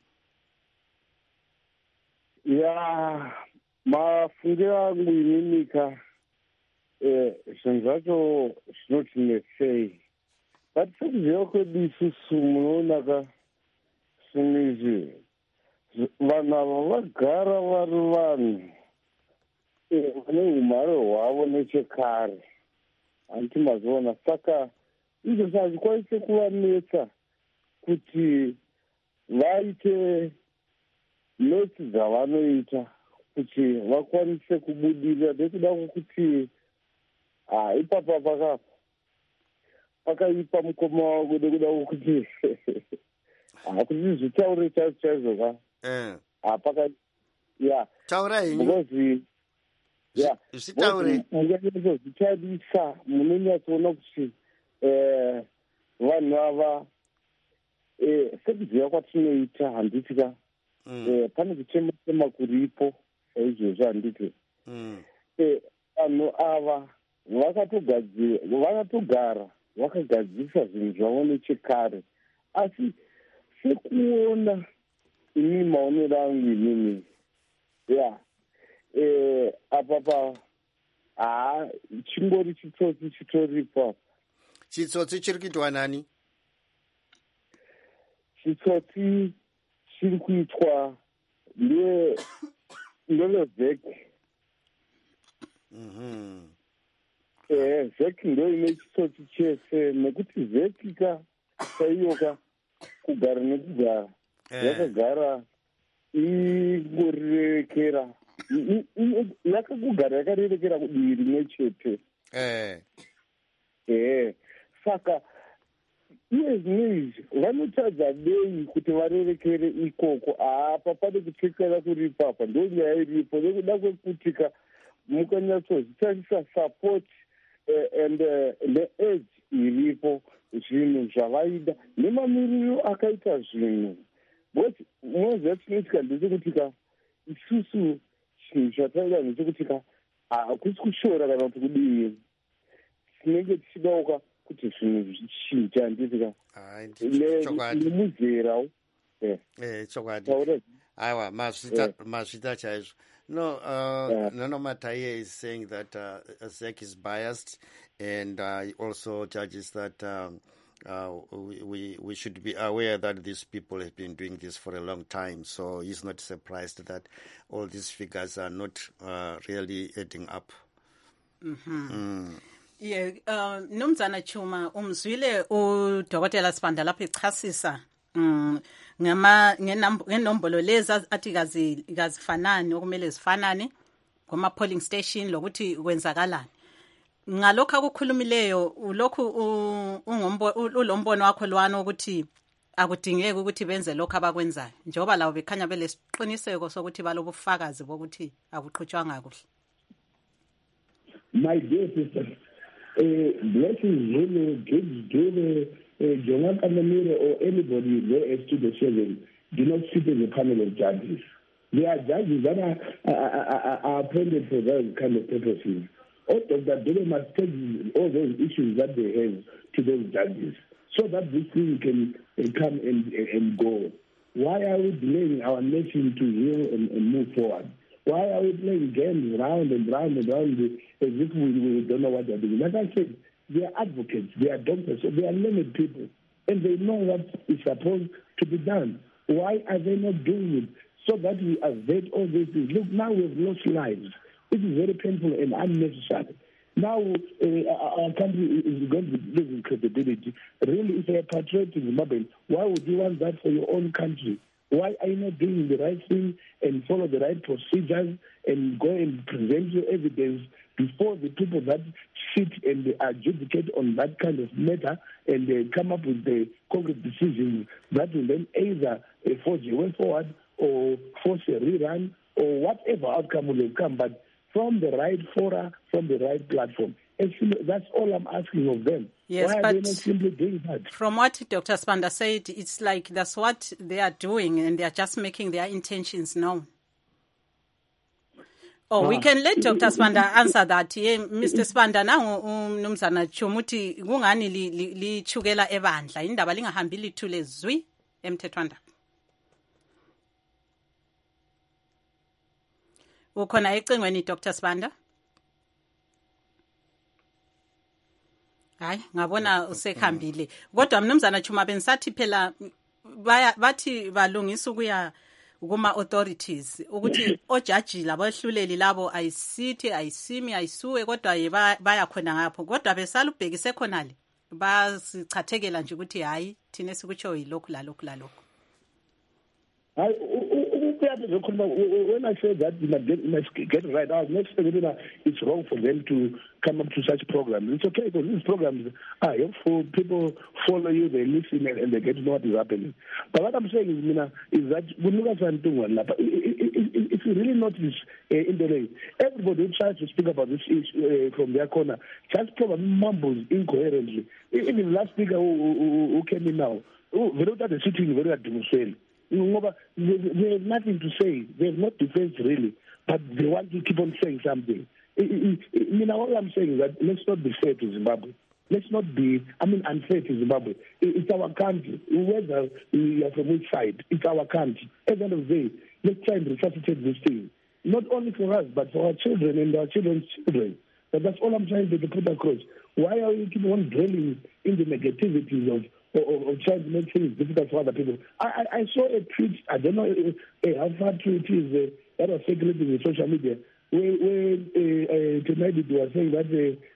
Speaker 5: Ya mafungiro angu inini eh zvinhu zvacho zvinotinetsei. Patisakuziva kwedu isusu munoona ka zvinhu izvi vanhu ava vagara vari vanhu vane umhare hwavo nechekare handiti mazoona. Saka izvo hazvikwanisi kuvanetsa kuti vaite notsi dzavanoita kuti vakwanise kubudirira nekuda kwokuti ipapa pakapa pakaipa mukoma wavo nekuda kwokuti hakuti zvitaure chaizvo chaizvo ka
Speaker 2: Eh.
Speaker 5: paka ya
Speaker 2: Taurai
Speaker 5: because ya
Speaker 2: zvitaure
Speaker 5: mukanyaso zvichadisa munonyatsoona kuti eh vanhu ava eh sekuziva kwatinoita handiti ka eh pane kuchema chema kuripo saizvozvo handiti eh vanhu ava vakatogadzira vakatogara vakagadzirisa zvinhu zvavo nechekare asi sekuona ini maonero angu inini ya eh apa pa ah chingori chitsotsi chitoripo.
Speaker 2: chitsotsi chiri kuitwa nani?
Speaker 5: Chitsotsi chiri kuitwa ndiye ndolozeke.
Speaker 2: Mhm.
Speaker 6: Eh, zeki ndo ine chitsotsi chese nekuti zeki ka chaiyo ka kugara nekugara yakagara ingorerekera yakakugara yakarerekera kudivi rimwe chete. Eh, saka iye zvino izvi vanotadza dei kuti varerekere ikoko. Apa pane kutekana kuri papa ndo nyaya iripo nekuda kwekutika mukanyatsozvitarisa support uh, and needge uh, iripo zvinhu zvavaida nemamiriro akaita zvinhu. But mwoziva chinoitika ndechekutika isusu chinhu chataida ndechekutika hakusi kushora kana kuti kudii tinenge tichidauka kuti zvinhu zvichinja nditika nemuzerawo
Speaker 2: chokwadi. Aiwa, mazvita chaizvo. No, uh, yeah. Nano Mataye is saying that uh, Z E C is biased, and uh, he also judges that um, uh, we we should be aware that these people have been doing this for a long time. So he's not surprised that all these figures are not uh, really adding up.
Speaker 1: Mm-hmm. Mm. Yeah, uh, Nomzana Chuma, umzwile uDokotela Sibanda lapho echasisa mm ngama ngenombolo leza athi kazi kazifanani okumele zifanane ngoma polling station lokuthi kwenzakalani ngalokho akukhulumileyo ulokhu ungombo ulombono wakho lwana ukuthi akudingeki ukuthi benze lokho abakwenzayo njoba lawo bekhanya belesiqiniseko sokuthi balobufakazi bokuthi akuqhutshwanga kuhle.
Speaker 5: My dear sister, uh, blessings really gives give Jonah Kamamiro or anybody there as to the seven do not sit in a panel of judges. They are judges that are, are, are, are appointed for those kind of purposes. Out of that, they must take all those issues that they have to those judges so that this thing can uh, come and, and go. Why are we delaying our nation to heal and, and move forward? Why are we playing games round and round and round as if we, we don't know what they're doing? Like I said, they are advocates, they are doctors, so they are learned people, and they know what is supposed to be done. Why are they not doing it so that we avoid all these things? Look, now we've lost lives, which is very painful and unnecessary. Now uh, our country is going to be losing credibility. Really, if you're a patriot in Zimbabwe, why would you want that for your own country? Why are you not doing the right thing and follow the right procedures and go and present your evidence before the people that sit and adjudicate on that kind of matter and uh, come up with the concrete decisions that will then either uh, force a way forward or force a rerun or whatever outcome will come, but from the right fora, from the right platform. That's all I'm asking of them.
Speaker 1: Yes,
Speaker 5: Why are
Speaker 1: but
Speaker 5: they not simply doing that?
Speaker 1: From what Doctor Sibanda said, it's like that's what they are doing and they are just making their intentions known. Oh, ah. We can let Doctor Sibanda answer that. Yeah, Mister Sibanda, now umnumzana Chumuti kungani li chukela ebandla indaba lingahambi lithule zwi emthethwanda. Ukhona ecingweni Doctor Sibanda? Hayi ngabona usekhambile kodwa mnumzana Chuma bensathi phela bathi balungisa ukuya kuma authorities ukuthi ojaji labo ehluleli labo ayisithi ayisimi ayisuwe kodwa baya khona ngapho kodwa besalubhekise khona le basichathekela nje ukuthi hayi thina sikutsho yilokhu la lokhu la lokhu.
Speaker 5: Hayi when I say that you must get, you must get it right, I was not saying that it's wrong for them to come up to such programs. It's okay because these programs are helpful. People follow you, they listen, and, and they get to know what is happening. But what I'm saying is, Mina, is that when you guys are doing one, if you really notice uh, in the way, everybody who tries to speak about this issue uh, from their corner just probably mumbles incoherently. Even the last speaker who, who, who came in now, who, they don't have the sitting very at the they have nothing to say. They have no defense really, but they want to keep on saying something. I mean, all I'm saying is that let's not be fair to Zimbabwe. Let's not be, I mean, unfair to Zimbabwe. It's our country. Whether we are from which side, it's our country. At the end of the day, let's try and resuscitate this thing. Not only for us, but for our children and our children's children. But that's all I'm trying to put across. Why are we keep on dwelling in the negativities of Or, or trying to make things difficult for other people? I, I, I saw a tweet, I don't know uh, how far true it is, uh, that was circulating in social media, where, where uh, uh, tonight they were saying that uh,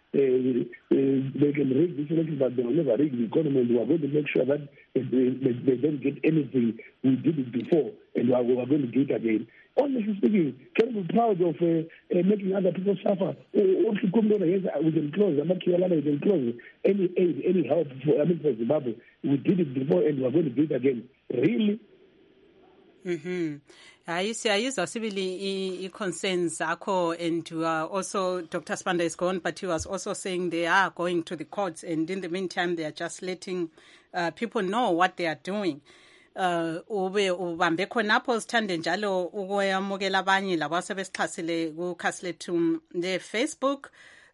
Speaker 5: uh, uh, they can rig this election, but they will never rig the economy. And we are going to make sure that they, they, they don't get anything. We did it before, and we are, we are going to do it again. Honestly speaking, can we be proud of uh, uh, making other people suffer? Or if you come down here, we can close. I'm not sure we can close any aid, any help for, I mean, for Zimbabwe. We did it before, and we are going to do it again. Really?
Speaker 1: Mm-hmm. I see. I use sibili concerns akho, and uh, also Doctor Sibanda is gone, but he was also saying they are going to the courts, and in the meantime, they are just letting uh, people know what they are doing. Uh, ube ubambe khonapho sithande njalo ukuyamukela abanye labo asebesixhasile kukhasi lethu le-Facebook.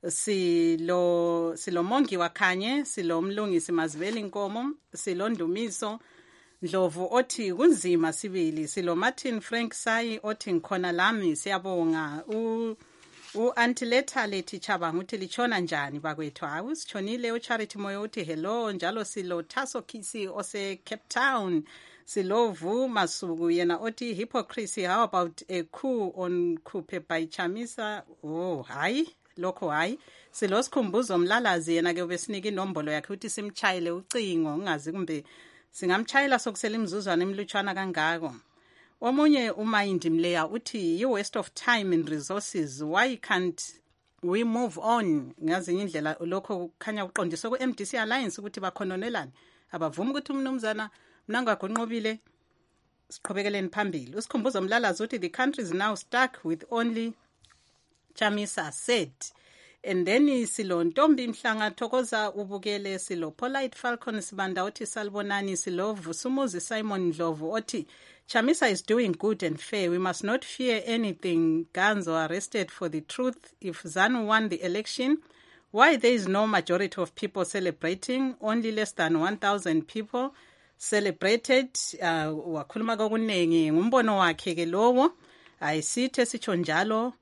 Speaker 1: Silo silo Mongi Wakhanye, silo Mlungisi Maziveli Nkomo, silo Ndumiso Ndlovu othi kunzima sibili, silo Martin Frank Sai othi ngikhona lami siyabonga. u u Antileta lethi Chabanga uthi lichona njani bakwethu? Hawu sichonile. U Charity Moyo uthi hello, njalo silo Taso Kisi ose Cape Town, silo Vu Masuku yena othi hypocrisy, how about a coup on Kupe by Chamisa? Oh hayi lokho hayi. Silo Sikhumbuzo Mlalazi yena ke ubesinika inombolo yakhe uthi simchayile ucingo, ungazi kumbe singamchayela sokusela imizuzwana emlutshwana kangako. Omunye uMayindi Mleya uthi you waste of time and resources, why can't we move on? Ngazinye indlela lokho kukhanya uqondiswe ku M D C Alliance ukuthi bakhononelane, abavuma ukuthi umnumzana mnangagonqobile siqhobekeleni phambili. Usikhumbuzo Mlalazi uthi the country is now stuck with only Chamisa said. And then silo Ntombi Mhlanga Thokoza ubukele, silo Polite Falcon Sibanda uthi salbonani, silo Vusumuzi Simon Ndlovu oti Chamisa is doing good and fair. We must not fear anything. Guns are arrested for the truth. If ZANU won the election, why there is no majority of people celebrating? Only less than one thousand people celebrated. Uh, wakhuluma kokunengi ngumbono wakhe ke lowo. Ayisithe sitsho njalo.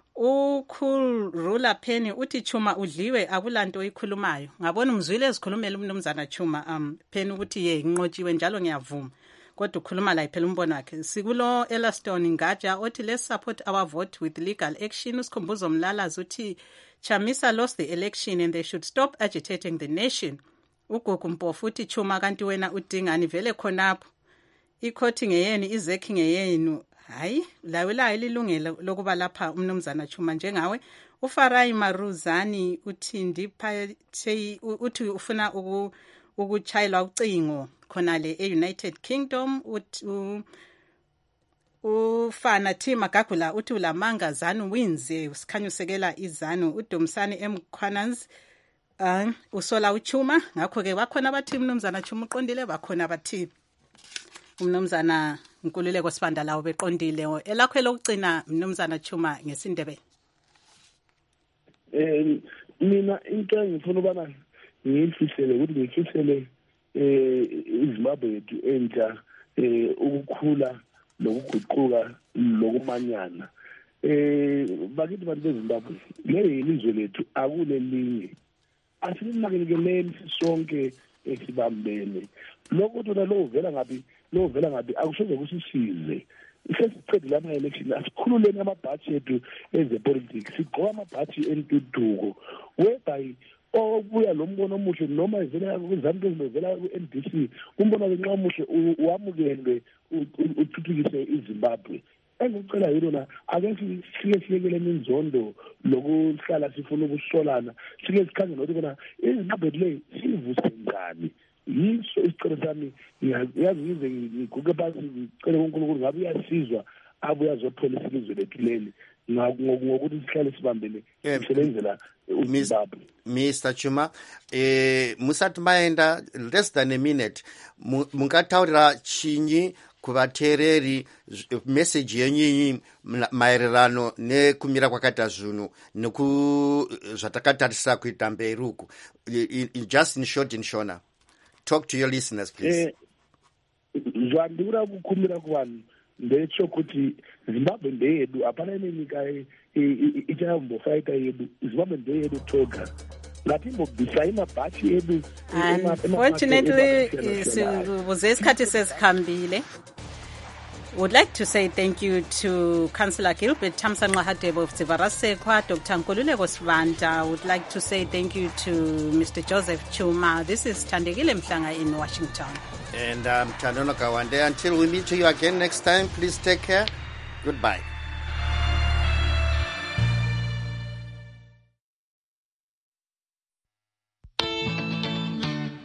Speaker 1: Ukhul Rula Penny uthi Chuma udliwe akulanto oyikhulumayo. Ngabona umzwile ezikhulumela umnumzana Chuma um Penny ukuthi ye nginqotshiwe njalo ngiyavuma. Kodwa ukhuluma la iphela umbono wakhe. Sikulo Elastone Ngaja othi let's support our vote with legal action. Usikhumbuzo Mlalazi uthi Chamisa lost the election and they should stop agitating the nation. Ugogo Mpofu uthi Chuma kanti wena udingani vele khonapho. Ikhoti ngeyeni izekhi ngeyenu. Hayi lawe la ililungelo lokuba lapha umnumzana Chuma njengawe. Ufarai Maruzani uthi ndiphathe uthi ufuna uku ukuchayelwa ucingo khona le e-United Kingdom. uthi ufana Thima Gagula uthi ulamanga ZANU wins usikhanya usekela izanu. Udomsani Mkhwanans uh, usola uChuma, ngakho ke bakhona abathi umnumzana Chuma uqondile, bakhona abathi umnumzana Nkululeko Sibanda lawo beqondile. Elakho lokugcina umnumzana Chuma ngesindebele.
Speaker 5: Eh mina into engifuna ubana ngiyifisele ukuthi ngifisele eh iZimbabwe yethu entsha eh ukukhula nokuguquka lokumanyana. Eh bakithi bantu beZimbabwe le ilizwe lethu akulelinye. Asilinakeleleni sonke esibambene. Lokho thona lo vela ngabi lo vela ngabi akusoze kusisize. Sesiqedile ama election asikhululeni amabhathi ethu ezepolitics, sigqoka amabhathi entuduko whereby obuya lo mbono omuhle noma ivela kuzanto ezivela ku-N D C umbono nxa omuhle uwamukelwe uthuthukise iZimbabwe. Engicela yilo na ake sike siyekele inzondo lokuhlala sifuna ukusolana, sike sikhangele ukuthi bona iZimbabwe le sivuse njani. Yiso isicelo sami, yazi ngize ngiguke phansi ngicele uNkulunkulu ngabe uyasizwa abuya azophola ilizwe lethu leli ngokuthi sihlale sibambele sisebenzela uZimbabwe.
Speaker 2: Mister Chuma, eh musati maenda less than a minute mungataurira chinyi kuvateereri message yenyu maererano nekumira kwakaita zvinhu neku zvatakatarisa kuita mberi uku, just in short in shona. Talk to your listeners, please.
Speaker 5: Zvandira kukumira kuvanhu ndecho kuti Zimbabwe ndeyedu, hapana nenyika ichambofaita yedu. Zimbabwe ndeyedu toga. Ngatimbobvisai mabhachi edu.
Speaker 1: Unfortunately, uze isikhathi sesikhambile. Would like to say thank you to Councillor Gilbert Tamsanqa Hadebe of Tsivarasekwa, Doctor Nkululeko Sivanda. Would like to say thank you to Mister Joseph Chuma. This is Thandekile Mhlanga in Washington.
Speaker 2: And I'm um, Tanono Kawande. Until we meet you again next time, please take care. Goodbye.